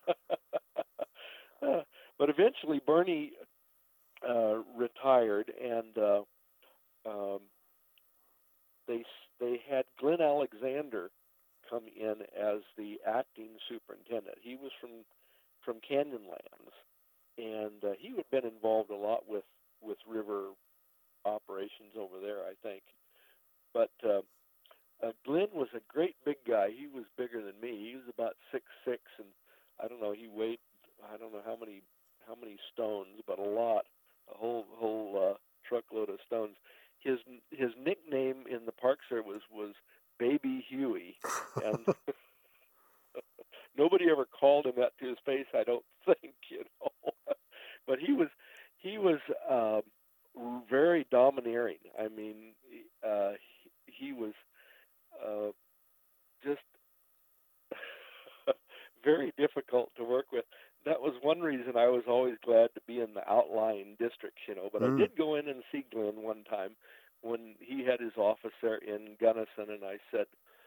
But eventually, Bernie uh, retired, and uh, um, they they had Glenn Alexander come in as the acting superintendent. He was from from Canyonlands, and uh, he had been involved a lot with with river operations over there, I think. But uh, uh, Glenn was a great big guy. He was bigger than me. He was about six six, and I don't know. He weighed I don't know how many how many stones, but a lot, a whole whole uh, truckload of stones. His his nickname in the Park Service was Baby Huey, and nobody ever called him that to his face, I don't think, you know. But he was he was um, very domineering. I mean, uh, he, he was uh, just very difficult to work with. That was one reason I was always glad to be in the outlying districts, you know. But I Mm. did go in and see Glenn one time when he had his office there in Gunnison, and I said,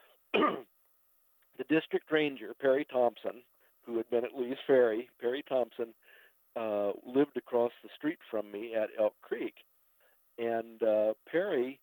the district ranger, Perry Thompson, who had been at Lee's Ferry, Perry Thompson, uh, lived across the street from me at Elk Creek. And uh, Perry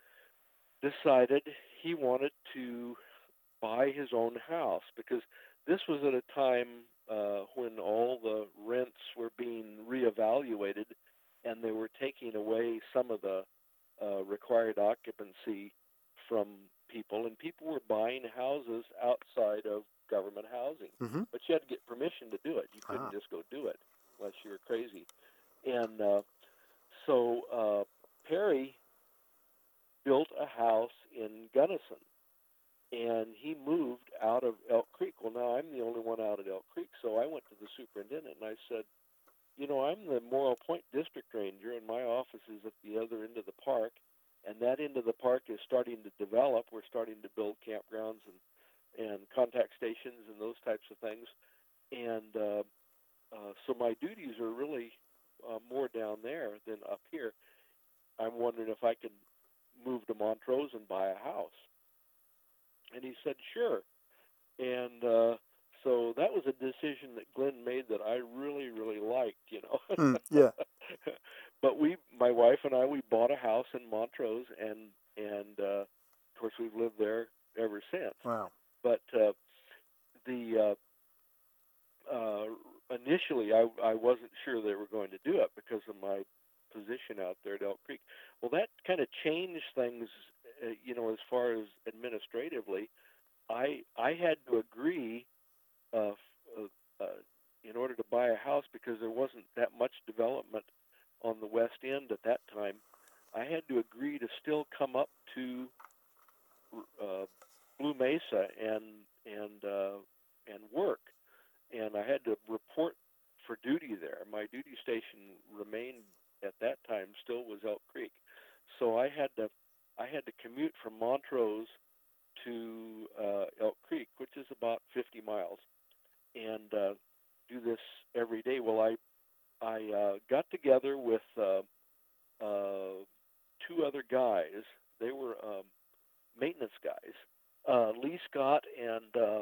decided he wanted to buy his own house because this was at a time uh, when all the rents were being reevaluated and they were taking away some of the uh, required occupancy from people, and people were buying houses outside of government housing. Mm-hmm. But you had to get permission to do it. You couldn't Ah. just go do it unless you were crazy. And uh, so uh, Perry built a house in Gunnison, and he moved out of Elk Creek. Well, now I'm the only one out at Elk Creek, so I went to the superintendent and I said, you know, I'm the Morrow Point district ranger, and my office is at the other end of the park, and that end of the park is starting to develop. We're starting to build campgrounds and, and contact stations and those types of things. And uh, uh, so my duties are really uh, more down there than up here. I'm wondering if I could move to Montrose and buy a house. And he said, sure. And uh, so that was a decision that Glenn made that I really, really liked, you know. Mm, yeah. But we, my wife and I, we bought a house in Montrose, and and uh, of course we've lived there ever since. Wow. But uh, the uh, uh, initially, I I wasn't sure they were going to do it because of my position out there at Elk Creek. Well, that kind of changed things, uh, you know, as far as administratively. I I had to agree uh, uh, uh, in order to buy a house because there wasn't that much development on the west end at that time. I had to agree to still come up to uh, Blue Mesa and and uh, and work, and I had to report for duty there. My duty station remained at that time still was Elk Creek, so I had to I had to commute from Montrose to uh, Elk Creek, which is about fifty miles, and uh, do this every day. Well, I I uh, got together with uh, uh, two other guys. They were um, maintenance guys, uh, Lee Scott and uh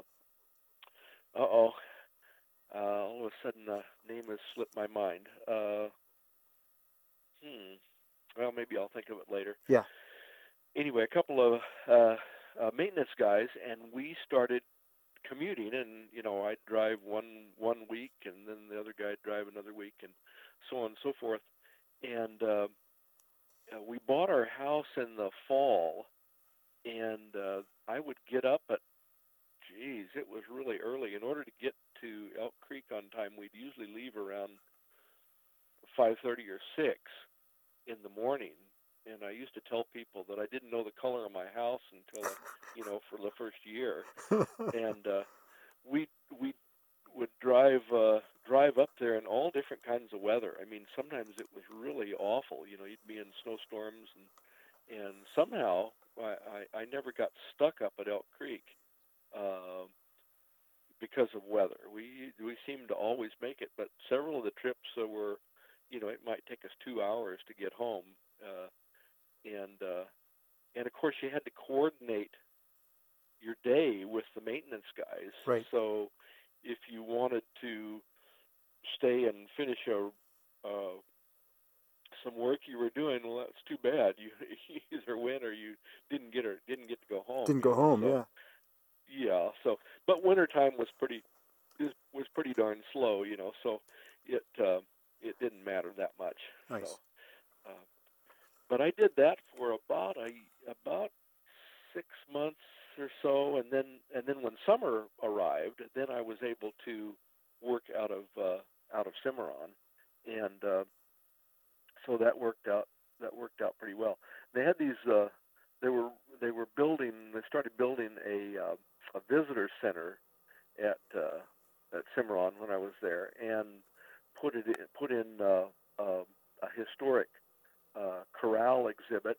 oh, uh, all of a sudden the name has slipped my mind. Uh, hmm. Well, maybe I'll think of it later. Yeah. Anyway, a couple of uh, uh, maintenance guys, and we started commuting. And you know, I'd drive one one week, and then the other guy'd drive another week, and so on and so forth. And uh, uh, we bought our house in the fall, and uh, I would get up at, geez, it was really early. In order to get to Elk Creek on time, we'd usually leave around five thirty or six in the morning. And I used to tell people that I didn't know the color of my house until, I, you know, for the first year. And uh, we we would drive uh, drive up there in all different kinds of weather. I mean, sometimes it was really awful. You know, you'd be in snowstorms, and and somehow I, I, I never got stuck up at Elk Creek uh, because of weather. We we seemed to always make it, but several of the trips uh, were, you know, it might take us two hours to get home, uh, and uh, and of course you had to coordinate your day with the maintenance guys. Right. So if you wanted to stay and finish a uh, some work you were doing, well, that's too bad. You, you either went or you didn't get or didn't get to go home. Didn't go you know? home, so, yeah. Yeah. So, but wintertime was pretty was pretty darn slow, you know. So it uh, it didn't matter that much. Nice. So, uh, but I did that for about a about six months or so, and then and then when summer arrived, then I was able to work out of uh, out of Cimarron, and uh, so that worked out that worked out pretty well. They had these uh, they were they were building they started building a uh, a visitor center at uh, at Cimarron when I was there, and put it in, put in uh, uh, a historic uh, corral exhibit,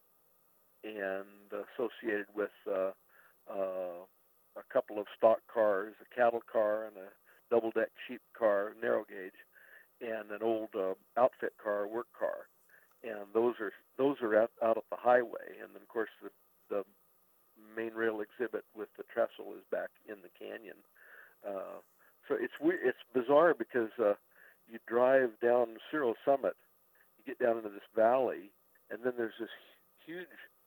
and associated with uh, uh, a couple of stock cars, a cattle car and a double-deck sheep car, narrow gauge, and an old uh, outfit car, work car. And those are those are out, out at the highway. And then, of course, the, the main rail exhibit with the trestle is back in the canyon. Uh, so it's weird, it's bizarre because uh, you drive down Cerro Summit, you get down into this valley, and then there's this huge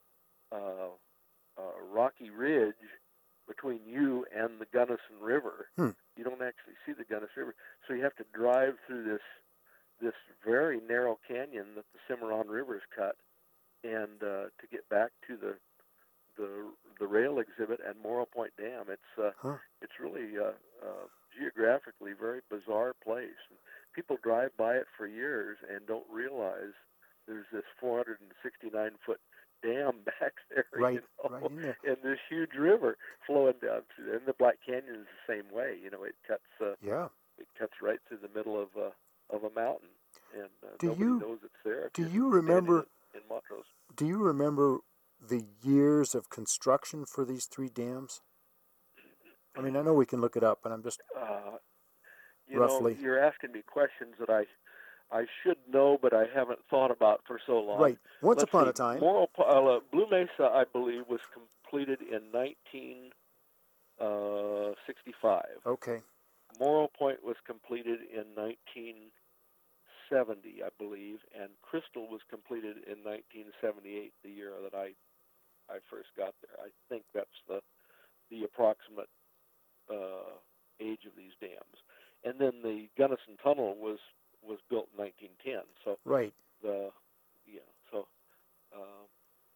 uh, uh, rocky ridge between you and the Gunnison River. Hmm. You don't actually see the Gunnison River, so you have to drive through this this very narrow canyon that the Cimarron River's cut, and uh, to get back to the the the rail exhibit and Morro Point Dam. It's uh, Huh. it's really uh, uh, geographically very bizarre place. And people drive by it for years and don't realize there's this four hundred sixty-nine foot dam back there, Right, you know, right in there. and this huge river flowing down through there. And the Black Canyon is the same way. You know, it cuts uh, Yeah. it cuts right through the middle of uh, of a mountain, and uh, Do nobody you- knows it's there. if do you're you standing remember- in, in Montrose? Do you remember the years of construction for these three dams? I mean, I know we can look it up, but I'm just Uh, you Roughly. know, you're asking me questions that I I should know, but I haven't thought about for so long. right. Once Let's upon see, a time. Morro, uh, Blue Mesa, I believe, was completed in nineteen sixty-five. Okay. Morro Point was completed in nineteen seventy, I believe, and Crystal was completed in nineteen seventy-eight, the year that I I first got there. I think that's the the approximate uh, age of these dams. And then the Gunnison Tunnel was was built in nineteen ten. So Right. the yeah, so uh,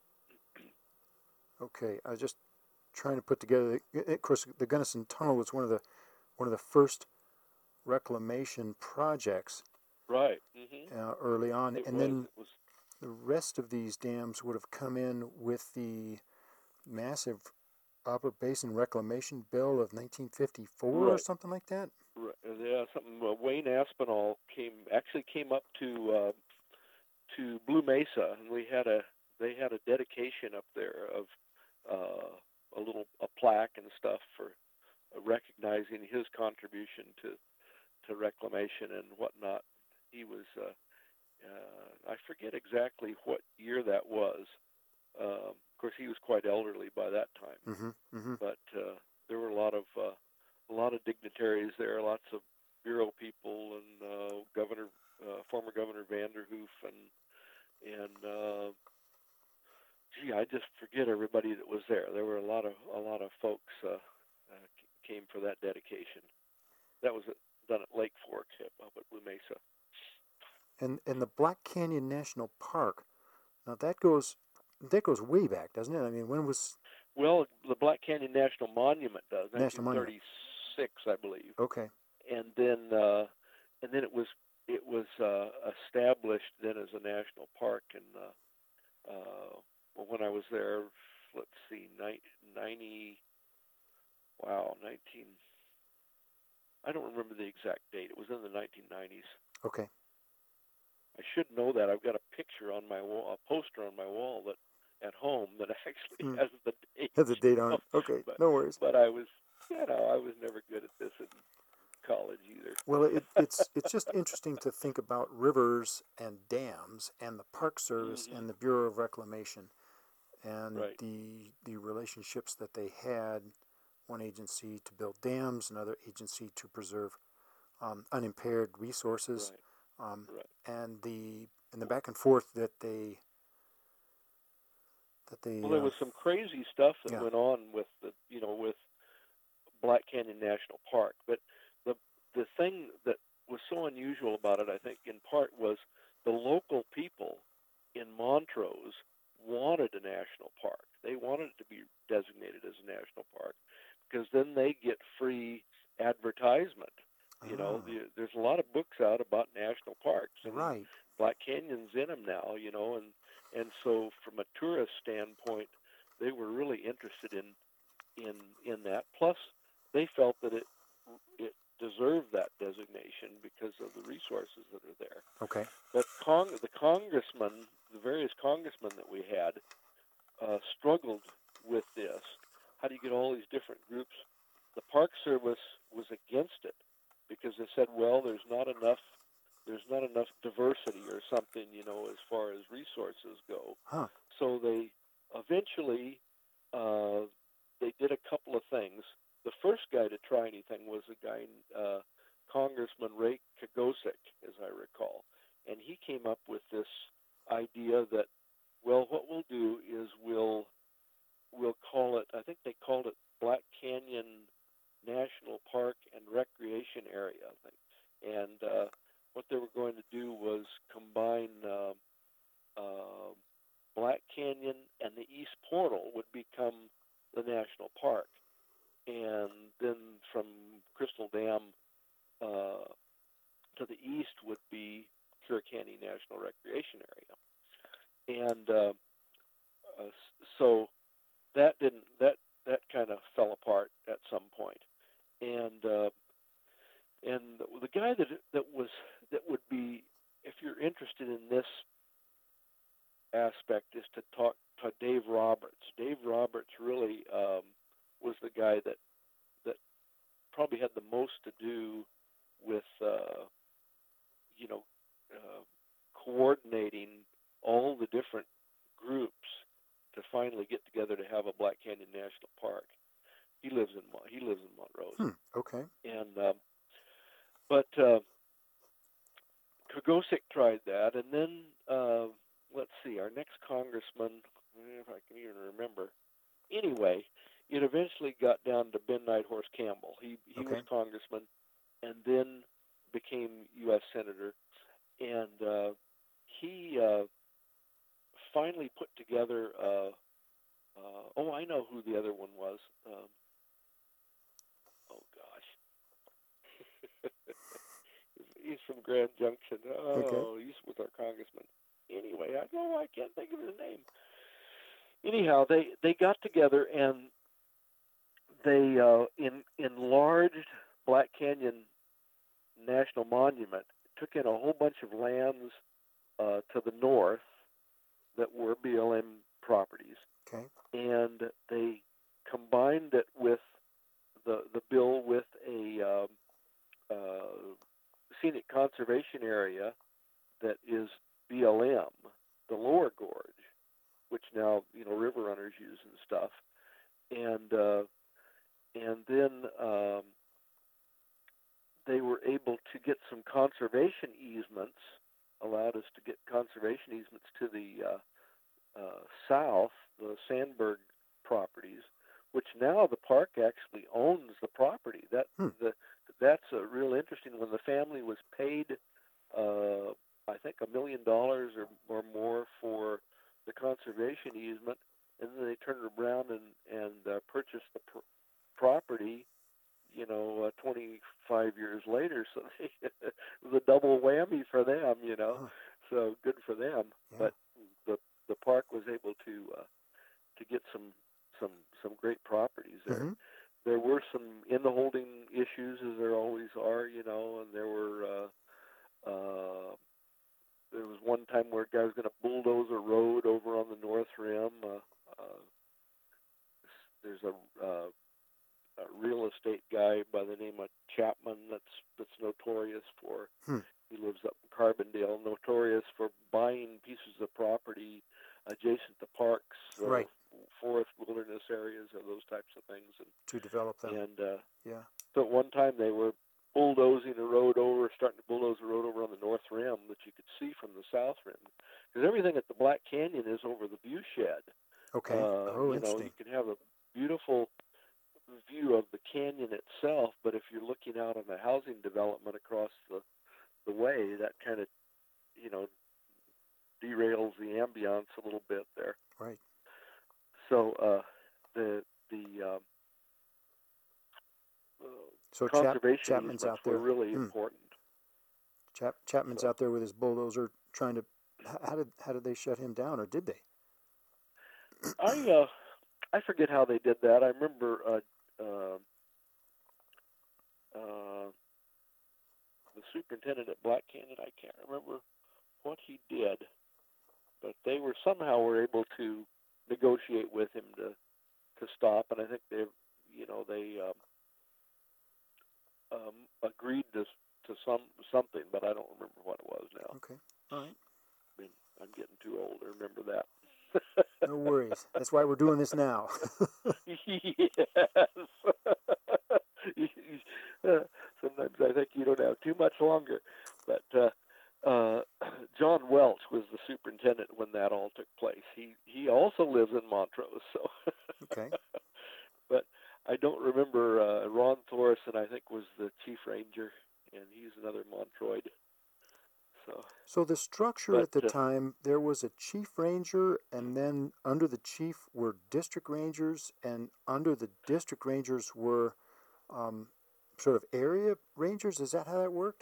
Okay. I was just trying to put together. Of course, the Gunnison Tunnel was one of the one of the first reclamation projects right. Mm-hmm. uh, early on, It and was. then It was the rest of these dams would have come in with the massive Upper Basin Reclamation Bill of nineteen fifty-four or Right. something like that. right, yeah, something. Uh, Wayne Aspinall came actually came up to uh, to Blue Mesa, and we had a they had a dedication up there of uh, a little a plaque and stuff for uh, recognizing his contribution to to reclamation and whatnot. He was uh, uh, I forget exactly what year that was. Um, of course, he was quite elderly by that time, Mm-hmm. Mm-hmm. but uh, there were a lot of uh, a lot of dignitaries there, lots of bureau people, and uh, Governor, uh, former Governor Vanderhoof, and and uh, gee, I just forget everybody that was there. There were a lot of a lot of folks uh, uh, came for that dedication. That was at, done at Lake Fork, up at Blue Mesa. And and the Black Canyon National Park. Now that goes that goes way back, doesn't it? I mean, when was Well, the Black Canyon National Monument does, National Monument? nineteen thirty-six, I believe, Okay. and then uh, and then it was it was uh, established then as a national park, and uh, uh, well, when I was there, let's see, ninety, wow, nineteen, I don't remember the exact date. It was in the nineteen nineties. Okay. I should know that. I've got a picture on my wall, a poster on my wall that at home that actually Mm. has the date. Has a date You on know? it. Okay. But No worries. but I was, you know, I was never good at this in college either. Well, it, it's it's just interesting to think about rivers and dams and the Park Service hmm and the Bureau of Reclamation and Right, the the relationships that they had. One agency to build dams, another agency to preserve um, unimpaired resources, right, um, right. and the and the back and forth that they that Well, they there uh, was some crazy stuff that yeah. went on with the, you know, with Black Canyon National Park. But the the thing that was so unusual about it, I think, in part, was the local people in Montrose wanted a national park. They wanted it to be designated as a national park because then they get free advertisement. You know, Ah, the, there's a lot of books out about national parks, and right. Black Canyon's in them now. You know, and and so from a tourist standpoint, they were really interested in in in that. Plus, they felt that it it deserved that designation because of the resources that are there. Okay. But Cong- the congressmen, the various congressmen that we had, uh, struggled with this. How do you get all these different groups? The Park Service was against it because they said, well, there's not enough there's not enough diversity or something, you know, as far as resources go. Huh. So they eventually uh, they did a couple of things. The first guy to try anything was a guy, uh, Congressman Ray Kagosik, as I recall, and he came up with this idea that, well, what we'll do is we'll we'll call it. I think they called it Black Canyon National Park and Recreation Area. I think, and uh, what they were going to do was combine uh, uh, Black Canyon and the East Portal would become the national park, and then from Crystal Dam uh, to the east would be Pure Canyon National Recreation Area, and uh, uh, so that didn't that that kind of fell apart at some point, and uh, and the guy that that was that would be, if you're interested in this aspect, is to talk to Dave Roberts. Dave Roberts really um, was the guy that that probably had the most to do with uh, you know uh, coordinating all the different groups to finally get together to have a Black Canyon National Park. He lives in he lives in Montrose, Hmm. Okay. and um, but uh, Kagosik tried that, and then uh, let's see, our next congressman, if I can even remember. Anyway, it eventually got down to Ben Nighthorse Campbell. He he was Okay. congressman, and then became U S senator, and uh, he uh, finally put together. Uh, uh, oh, I know who the other one was. Um, oh gosh, he's from Grand Junction. Okay. Oh, he was our congressman. Anyway, I know I can't think of his name. Anyhow, they they got together and they uh, in, enlarged Black Canyon National Monument, took in a whole bunch of lands uh, to the north that were B L M properties, Okay. and they combined it with the the bill with a um, uh, scenic conservation area that is B L M, the lower gorge, which now you know river runners use and stuff, and uh, and then um, they were able to get some conservation easements, allowed us to get conservation easements to the uh, uh, south, the Sandberg properties, which now the park actually owns the property. That Hmm. the that's a real interesting. When the family was paid, uh, I think a million dollars or or more for the conservation easement, and then they turned around and and uh, purchased the pr- property. You know, uh, twenty-five years later, so they, it was a double whammy for them. You know, Huh. so good for them. Yeah. But the the park was able to uh, to get some some some great properties there. Mm-hmm. There were some in the holding issues, as there always are, you know, and there were. Uh, uh, there was one time where a guy was going to bulldoze a road over on the North Rim. Uh, uh, there's a, uh, a real estate guy by the name of Chapman that's that's notorious for. Hmm. He lives up in Carbondale, notorious for buying pieces of property adjacent to parks, uh, Right. forest wilderness areas, or those types of things. And To develop them. and uh, Yeah. so at one time they were bulldozing a road over, starting to bulldoze a road over on the North Rim that you could see from the South Rim, because everything at the Black Canyon is over the view shed. Okay. Uh, oh, you know, interesting. you can have a beautiful view of the canyon itself, but if you're looking out on a housing development across the the way, that kind of, you know, derails the ambiance a little bit there. Right. So uh, the the um, uh, So Chap- conservation Chapman's easements out were there. really Hmm. important. Chap- Chapman's So out there with his bulldozer trying to. h- How did how did they shut him down, or did they? I uh, I forget how they did that. I remember uh, uh, uh, the superintendent at Black Canyon. I can't remember what he did, but they were somehow were able to negotiate with him to to stop, and I think they, you know, they um, um, agreed to to some something, but I don't remember what it was now. Okay. All right. I mean, I'm getting too old to remember that. No worries. That's why we're doing this now. Yes. Uh, Sometimes I think you don't have too much longer. But uh, uh, John Welch was the superintendent when that all took place. He he also lives in Montrose, so. Okay. But I don't remember. Uh, Ron Thorson, I think, was the chief ranger, and he's another Montroid. So. So the structure But at the uh, time, there was a chief ranger, and then under the chief were district rangers, and under the district rangers were um, sort of area rangers. Is that how that worked?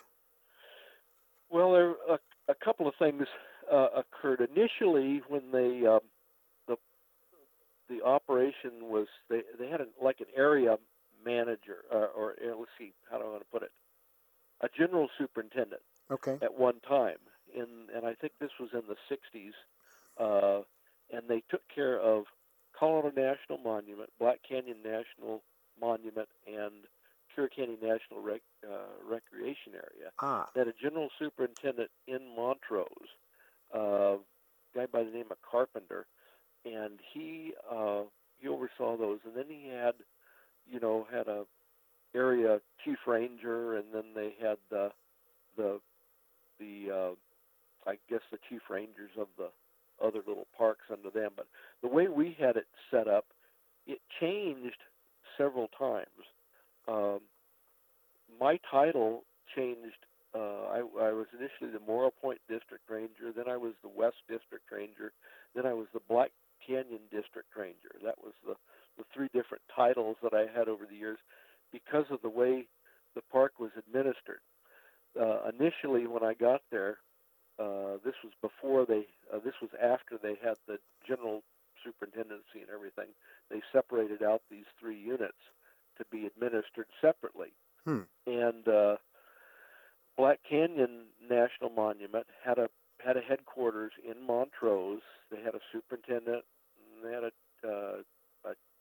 well, there a, a couple of things uh, occurred initially when they um, the the operation was they they had a, like an area manager uh, or uh, let's see how do I want to put it, a general superintendent Okay. at one time, in and I think this was in the sixties, uh, and they took care of Colorado National Monument, Black Canyon National Monument, and Pure Canyon National Rec, uh, Recreation Area. Ah. They had a general superintendent in Montrose, uh, a guy by the name of Carpenter, and he uh, he oversaw those. And then he had, you know, had a area chief ranger, and then they had the the the uh, I guess the chief rangers of the other little parks under them. But the way we had it set up, it changed several times. Um, my title changed. Uh, I, I was initially the Morrow Point District Ranger, then I was the West District Ranger, then I was the Black Canyon District Ranger. That was the, the three different titles that I had over the years because of the way the park was administered. Uh, initially, when I got there, uh, this was before they, uh, this was after they had the general superintendency and everything. They separated out these three units to be administered separately. Hmm. And uh, Black Canyon National Monument had a had a headquarters in Montrose. They had a superintendent, and they had a, uh, a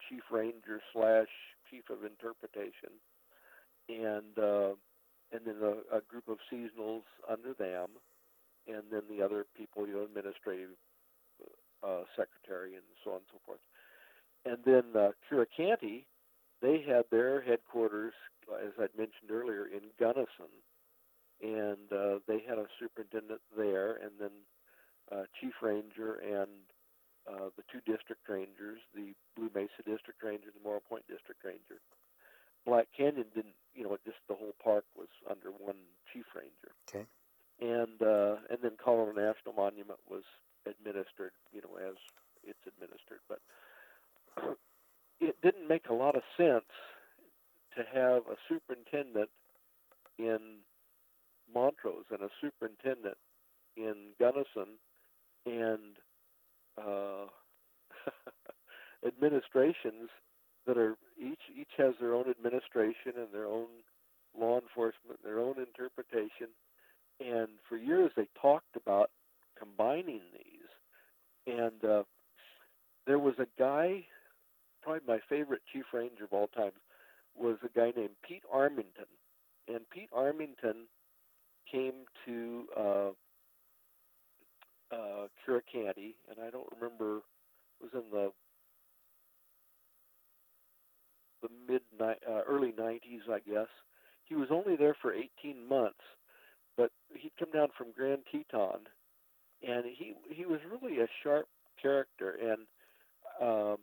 chief ranger slash chief of interpretation, and uh, and then a, a group of seasonals under them, and then the other people, you know, administrative uh, secretary and so on and so forth. And then uh, Curacanty, they had their headquarters, as I'd mentioned earlier, in Gunnison, and uh, they had a superintendent there, and then uh, chief ranger and uh, the two district rangers, the Blue Mesa district ranger, the Morro Point district ranger. Black Canyon didn't, you know, just the whole park was under one chief ranger. Okay. And uh, and then Colorado National Monument was administered, you know, as it's administered. But it didn't make a lot of sense to have a superintendent in Montrose and a superintendent in Gunnison, and uh, administrations that are each each has their own administration and their own law enforcement, their own interpretation. And for years they talked about combining these. And uh, there was a guy, probably my favorite chief ranger of all time, was a guy named Pete Armington. And Pete Armington came to uh, uh, Curacanty, and I don't remember, it was in the the mid uh, early nineties, I guess. He was only there for eighteen months, but he'd come down from Grand Teton, and he he was really a sharp character. And um,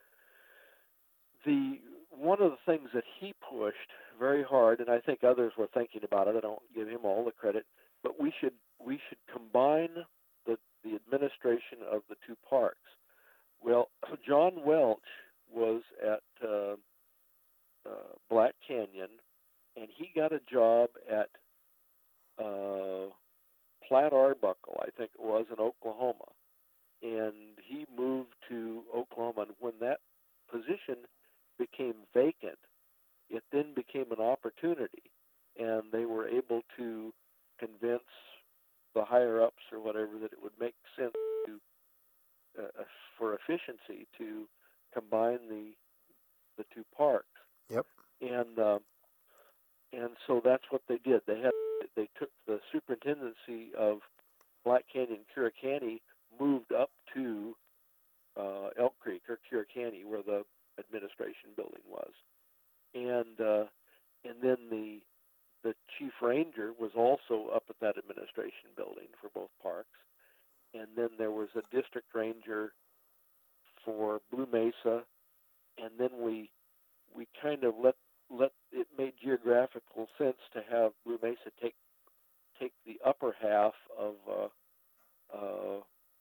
the one of the things that he pushed very hard, and I think others were thinking about it, I don't give him all the credit, but we should we should combine the the administration of the two parks. Well, John Welch was at uh, uh, Black Canyon, and he got a job at uh, Platt Arbuckle, I think it was, in Oklahoma. And he moved to Oklahoma, and when that position became vacant, it then became an opportunity, and they were able to convince the higher-ups or whatever that it would make sense to, uh, for efficiency, to combine the the two parks. Yep. And uh, and so that's what they did. They had they took the superintendency of Black Canyon, Curacanty, moved up to uh, Elk Creek or Curacanty, where the administration building was, and uh, and then the the chief ranger was also up at that administration building for both parks, and then there was a district ranger for Blue Mesa, and then we we kind of let let it made geographical sense to have Blue Mesa take take the upper half of uh, uh,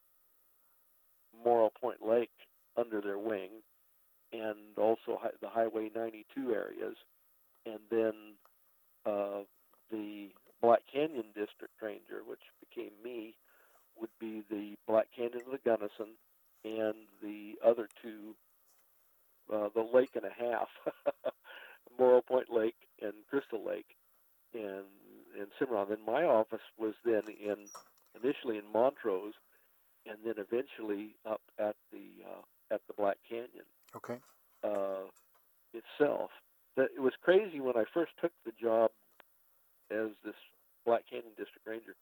Morro Point Lake under their wing, and also hi- the Highway ninety-two areas, and then uh, the Black Canyon District Ranger, which became me, would be the Black Canyon of the Gunnison, and the other two, uh, the lake and a half, Morro Point Lake and Crystal Lake, and and Cimarron. Then my office was then in initially in Montrose, and then eventually up at the uh, at the Black Canyon. Okay. Uh, itself. That it was crazy when I first took the job as this Black Canyon District Ranger.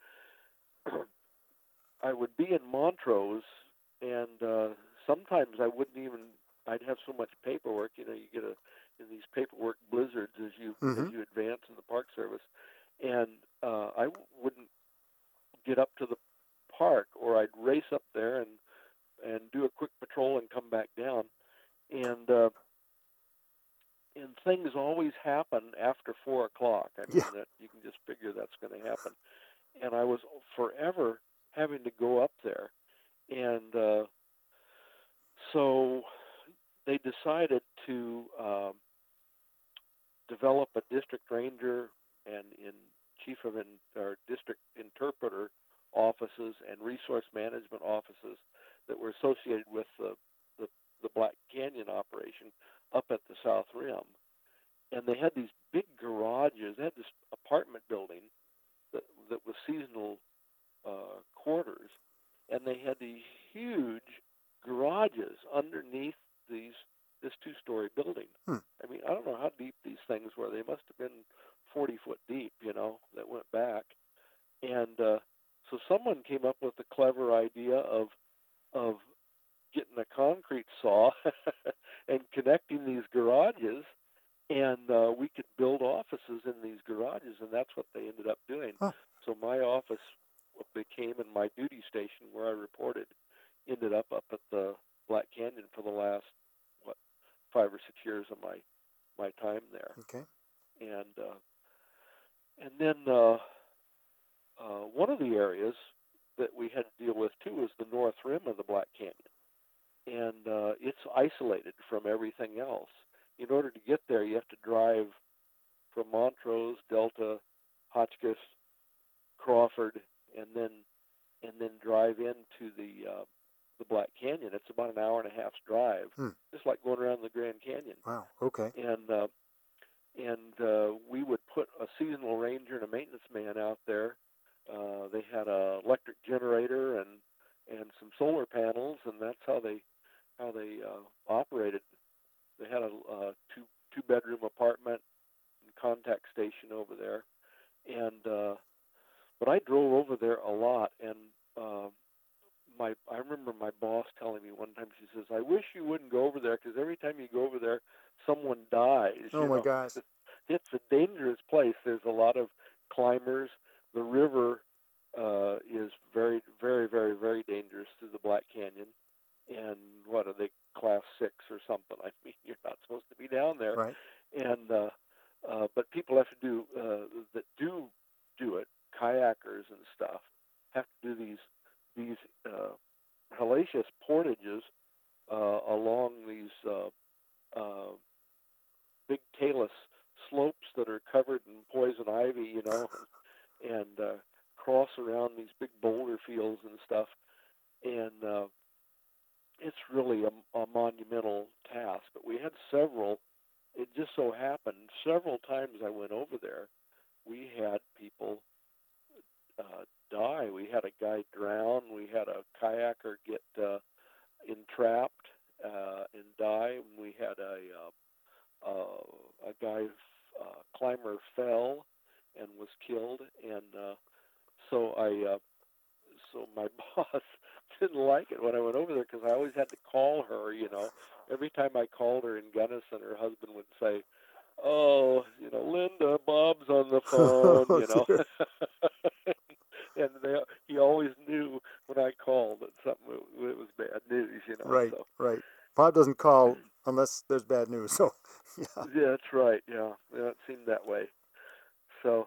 I would be in Montrose, and uh, sometimes I wouldn't even. I'd have so much paperwork. You know, you get a in these paperwork blizzards as you Mm-hmm. as you advance in the Park Service, and uh, I wouldn't get up to the park, or I'd race up there and and do a quick patrol and come back down, and uh, and things always happen after four o'clock. I mean, Yeah. that you can just figure that's going to happen. And I was forever having to go up there, and uh, so they decided to um, develop a district ranger and in chief of in, or district interpreter offices and resource management offices that were associated with the, the, the Black Canyon operation up at the South Rim. And they had these big garages. They had this apartment building that, that was seasonal uh, quarters, and they had these huge garages underneath these this two-story building. Hmm. I mean, I don't know how deep these things were. They must have been forty foot deep, you know, that went back. And uh, so someone came up with the clever idea of of getting a concrete saw and connecting these garages, and uh, we could build offices in these garages, and that's what they ended up doing. Huh. So my office became, and my duty station where I reported ended up up at the Black Canyon for the last, what, five or six years of my my time there. Okay. And uh, and then uh, uh, one of the areas that we had to deal with too was the north rim of the Black Canyon, and uh, it's isolated from everything else. In order to get there, you have to drive from Montrose, Delta, Hotchkiss, Crawford, and then and then drive into the uh, the Black Canyon. It's about an hour and a half's drive, Hmm. just like going around the Grand Canyon. Wow. Okay. And uh, and uh, we would put a seasonal ranger and a maintenance man out there. Uh, they had a electric generator and and some solar panels, and that's how they how they uh, operated. They had a uh, two two bedroom apartment and contact station over there, and uh, but I drove over there a lot, and uh, my I remember my boss telling me one time, she says, "I wish you wouldn't go over there because every time you go over there, someone dies." Oh You my know, gosh. it's a dangerous place. There's a lot of climbers. The river uh, is very, very, very, very dangerous through the Black Canyon. And what are they, class six or something? I mean, you're not supposed to be down there. Right. And uh, uh, but people have to do uh, that do do it. Kayakers and stuff have to do these these uh, hellacious portages uh, along these uh, uh, big talus slopes that are covered in poison ivy, you know, and uh, cross around these big boulder fields and stuff. And uh, it's really a, a monumental task. But we had several. It just so happened several times I went over there, we had people uh, die. We had a guy drown. We had a kayaker get uh, entrapped uh, and die. And we had a uh, uh, a guy uh, climber fell and was killed. And uh, so I uh, so my boss didn't like it when I went over there because I always had to call her. You know, every time I called her in Gunnison, her husband would say, "Oh, you know, Linda, Bob's on the phone," you know. And they, he always knew when I called that something it was bad news, you know. Right. So. Right. Bob doesn't call unless there's bad news. So, yeah. Yeah, that's right. Yeah, yeah, it seemed that way. So,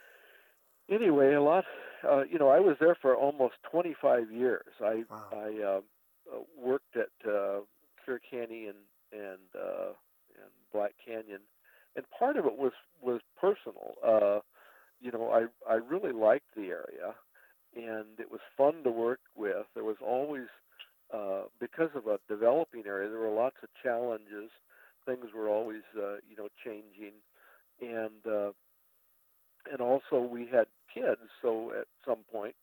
anyway, a lot. Uh, you know, I was there for almost twenty-five years. I Wow. I uh, uh, worked at uh, Clear Canyon and and uh, and Black Canyon, and part of it was was personal. Uh, you know, I I really liked the area, and it was fun to work with. There was always uh, because of a developing area, there were lots of challenges. Things were always uh, you know changing, and uh, and also we had kids. So at some point,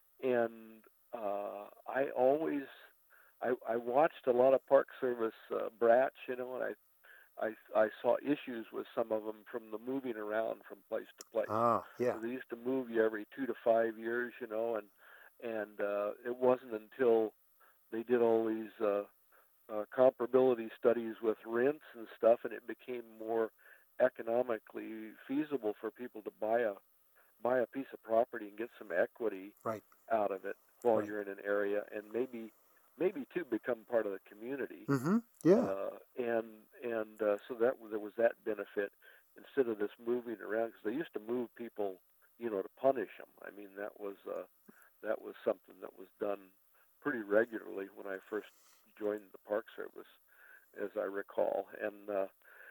and uh, I always I, I watched a lot of Park Service uh, brats, you know, and I I, I saw issues with some of them from the moving around from place to place. Ah, yeah. So they used to move you every two to five years, you know, and and uh, it wasn't until they did all these uh, uh, comparability studies with rents and stuff, and it became more economically feasible for people to buy a buy a piece of property and get some equity Right. out of it while Right. you're in an area, and maybe maybe too become part of the community. Mm-hmm. Yeah. Uh, and and uh, so that there was that benefit instead of this moving around, because they used to move people, you know, to punish them. I mean, that was uh, that was something that was done pretty regularly when I first joined the Park Service, as I recall. And uh,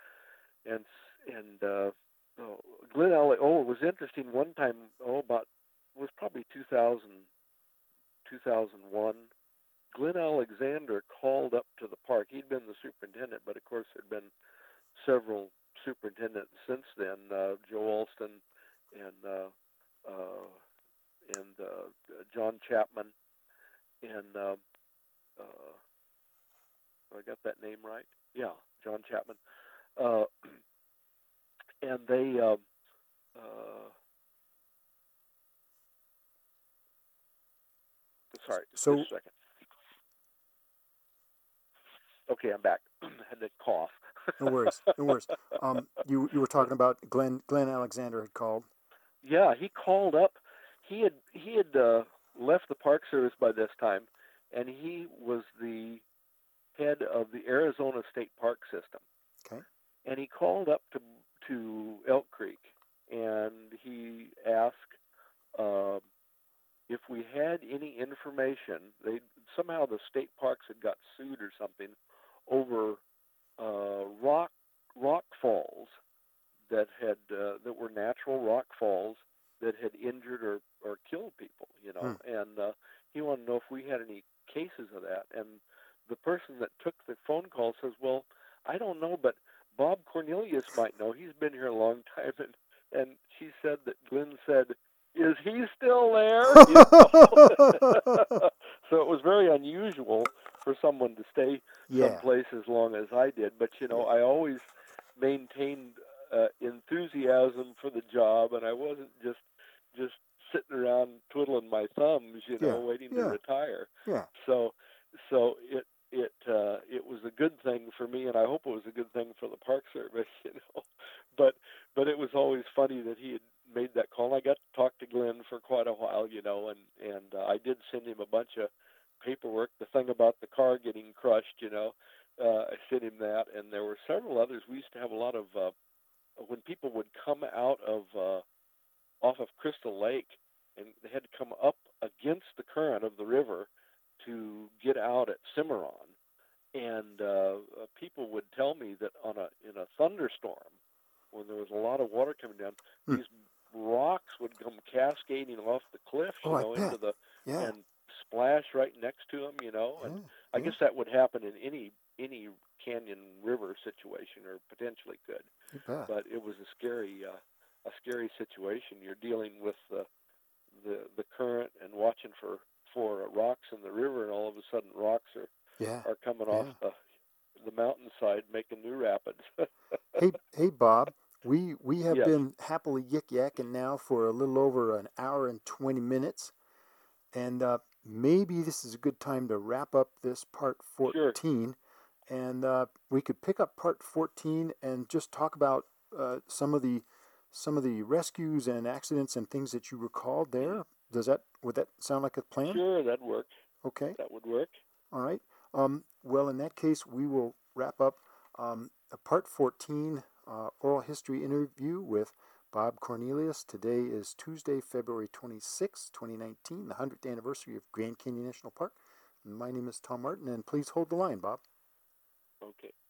and and uh, oh, Glen Alley. Oh, it was interesting. One time, oh, about it was probably two thousand, two thousand one. Glenn Alexander called up to the park. He'd been the superintendent, but of course there had been several superintendents since then. Uh, Joe Alston and uh, uh, and uh, John Chapman, and uh, uh, I got that name right. Yeah, John Chapman, uh, and they. Uh, uh, sorry, just So a second. Okay, I'm back. Had to cough. no worries, no worries. Um, you you were talking about Glenn Glenn Alexander had called. Yeah, he called up. He had he had uh, left the Park Service by this time, and he was the head of the Arizona State Park System. Okay. And he called up to to Elk Creek, and he asked uh, if we had any information. They somehow the state parks had got sued or something over uh, rock rock falls that had uh, that were natural rock falls that had injured or, or killed people, you know. Hmm. And uh, he wanted to know if we had any cases of that. And the person that took the phone call says, "Well, I don't know, but Bob Cornelius might know. He's been here a long time." And and she said that Glenn said, "Is he still there?" You know? So it was very unusual for someone to stay Yeah. someplace as long as I did. But you know, Yeah. I always maintained uh, enthusiasm for the job, and I wasn't just just sitting around twiddling my thumbs, you know, Yeah. waiting to Yeah. retire. Yeah. So, so it it uh, it was a good thing for me, and I hope it was a good thing for the Park Service, you know. But but it was always funny that he had made that call. I got to talk to Glenn for quite a while, you know, and and uh, I did send him a bunch of paperwork. The thing about the car getting crushed, you know, uh, I sent him that, and there were several others. We used to have a lot of uh, when people would come out of uh, off of Crystal Lake, and they had to come up against the current of the river to get out at Cimarron. And uh, uh, people would tell me that on a in a thunderstorm, when there was a lot of water coming down, Hmm. these rocks would come cascading off the cliffs, Oh, you I know, bet. into the Yeah. and splash right next to them, you know. And Yeah. I Yeah. guess that would happen in any any canyon river situation, or potentially could. You bet. But it was a scary uh, a scary situation. You're dealing with the the the current and watching for for rocks in the river, and all of a sudden rocks are Yeah. are coming off Yeah. the the mountainside making new rapids. Hey, hey, Bob. We we have Yes, been happily yik yakking now for a little over an hour and twenty minutes, and uh, maybe this is a good time to wrap up this part sure. fourteen, and uh, we could pick up part fourteen and just talk about uh, some of the some of the rescues and accidents and things that you recalled Mm. there. Does that would that sound like a plan? Sure, that'd work. Okay. That would work. All right. Um, well, in that case, we will wrap up um, a part fourteen uh, oral history interview with Bob Cornelius. Today is Tuesday, February twenty-sixth, twenty nineteen, the one hundredth anniversary of Grand Canyon National Park. My name is Tom Martin, and please hold the line, Bob. Okay.